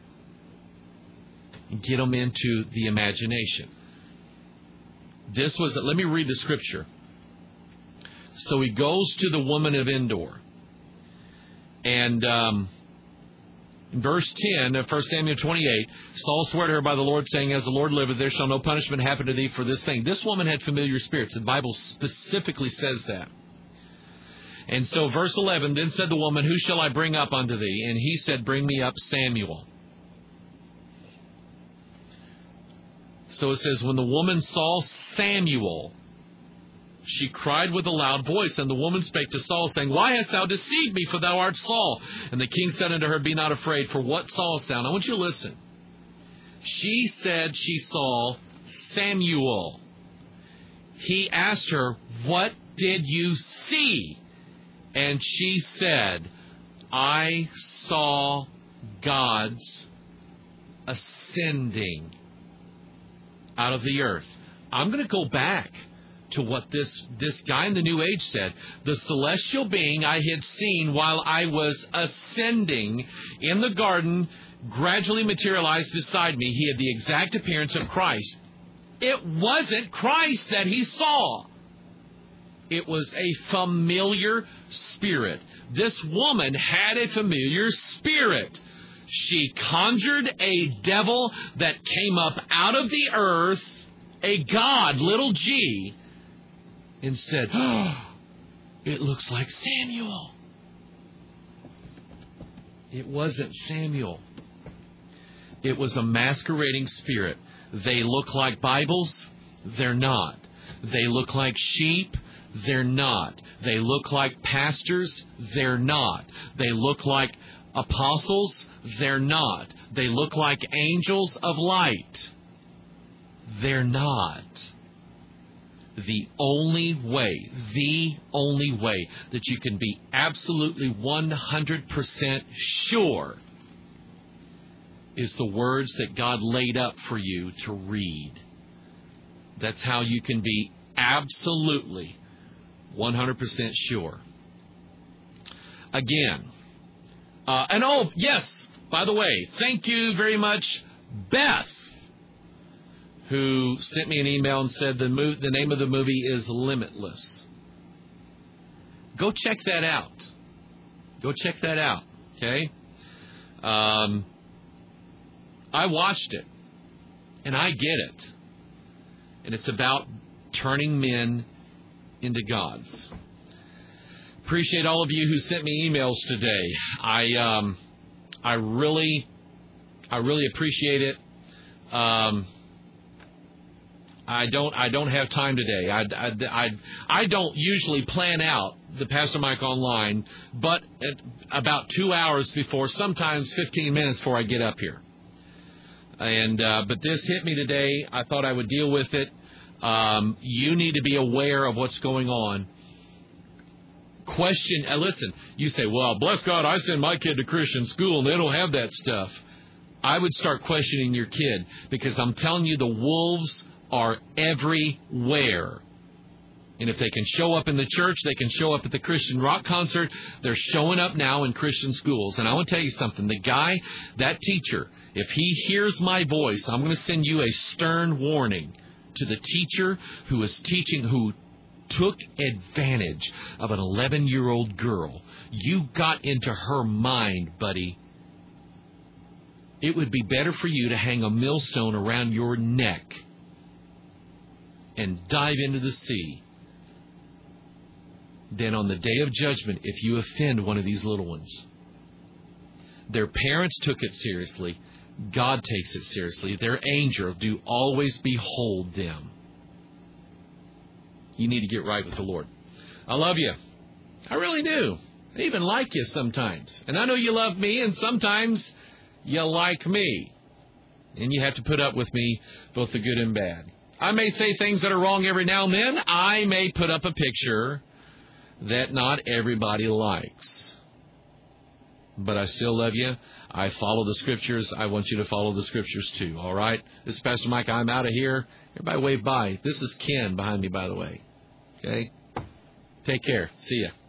Speaker 1: and get them into the imagination. Let me read the scripture. So he goes to the woman of Endor. And in verse 10 of 1 Samuel 28, Saul swore to her by the Lord, saying, as the Lord liveth, there shall no punishment happen to thee for this thing. This woman had familiar spirits. The Bible specifically says that. And so verse 11, then said the woman, who shall I bring up unto thee? And he said, bring me up Samuel. So it says, when the woman saw Samuel, she cried with a loud voice. And the woman spake to Saul, saying, why hast thou deceived me, for thou art Saul? And the king said unto her, be not afraid, for what sawest thou? Now I want you to listen. She said she saw Samuel. He asked her, what did you see? And she said, I saw God's ascending out of the earth. I'm going to go back to what this guy in the New Age said. The celestial being I had seen while I was ascending in the garden gradually materialized beside me. He had the exact appearance of Christ. It wasn't Christ that he saw. It was a familiar spirit. This woman had a familiar spirit. She conjured a devil that came up out of the earth, a god, little g, and said, oh, it looks like Samuel. It wasn't Samuel. It was a masquerading spirit. They look like Bibles. They're not. They look like sheep. They're not. They look like pastors. They're not. They look like apostles. They're not. They look like angels of light. They're not. The only way that you can be absolutely 100% sure is the words that God laid up for you to read. That's how you can be absolutely 100% sure. Again, yes, by the way, thank you very much, Beth, who sent me an email and said the name of the movie is Limitless. Go check that out. Okay? I watched it, and I get it. And it's about turning men into gods. Appreciate all of you who sent me emails today. I really appreciate it. I don't have time today. I don't usually plan out the Pastor Mike Online, but at about 2 hours before, sometimes 15 minutes before I get up here. And but this hit me today. I thought I would deal with it. You need to be aware of what's going on. Listen, you say, well, bless God, I send my kid to Christian school and they don't have that stuff. I would start questioning your kid, because I'm telling you, the wolves are everywhere. And if they can show up in the church, they can show up at the Christian rock concert. They're showing up now in Christian schools. And I want to tell you something. The guy, that teacher, if he hears my voice, I'm going to send you a stern warning to the teacher who is teaching, who took advantage of an 11-year-old girl. You got into her mind, buddy. It would be better for you to hang a millstone around your neck and dive into the sea than on the day of judgment if you offend one of these little ones. Their parents took it seriously. God takes it seriously. Their angel do always behold them. You need to get right with the Lord. I love you. I really do. I even like you sometimes. And I know you love me, and sometimes you like me. And you have to put up with me, both the good and bad. I may say things that are wrong every now and then. I may put up a picture that not everybody likes. But I still love you. I follow the Scriptures. I want you to follow the Scriptures too, all right? This is Pastor Mike. I'm out of here. Everybody wave bye. This is Ken behind me, by the way. Okay? Take care. See ya.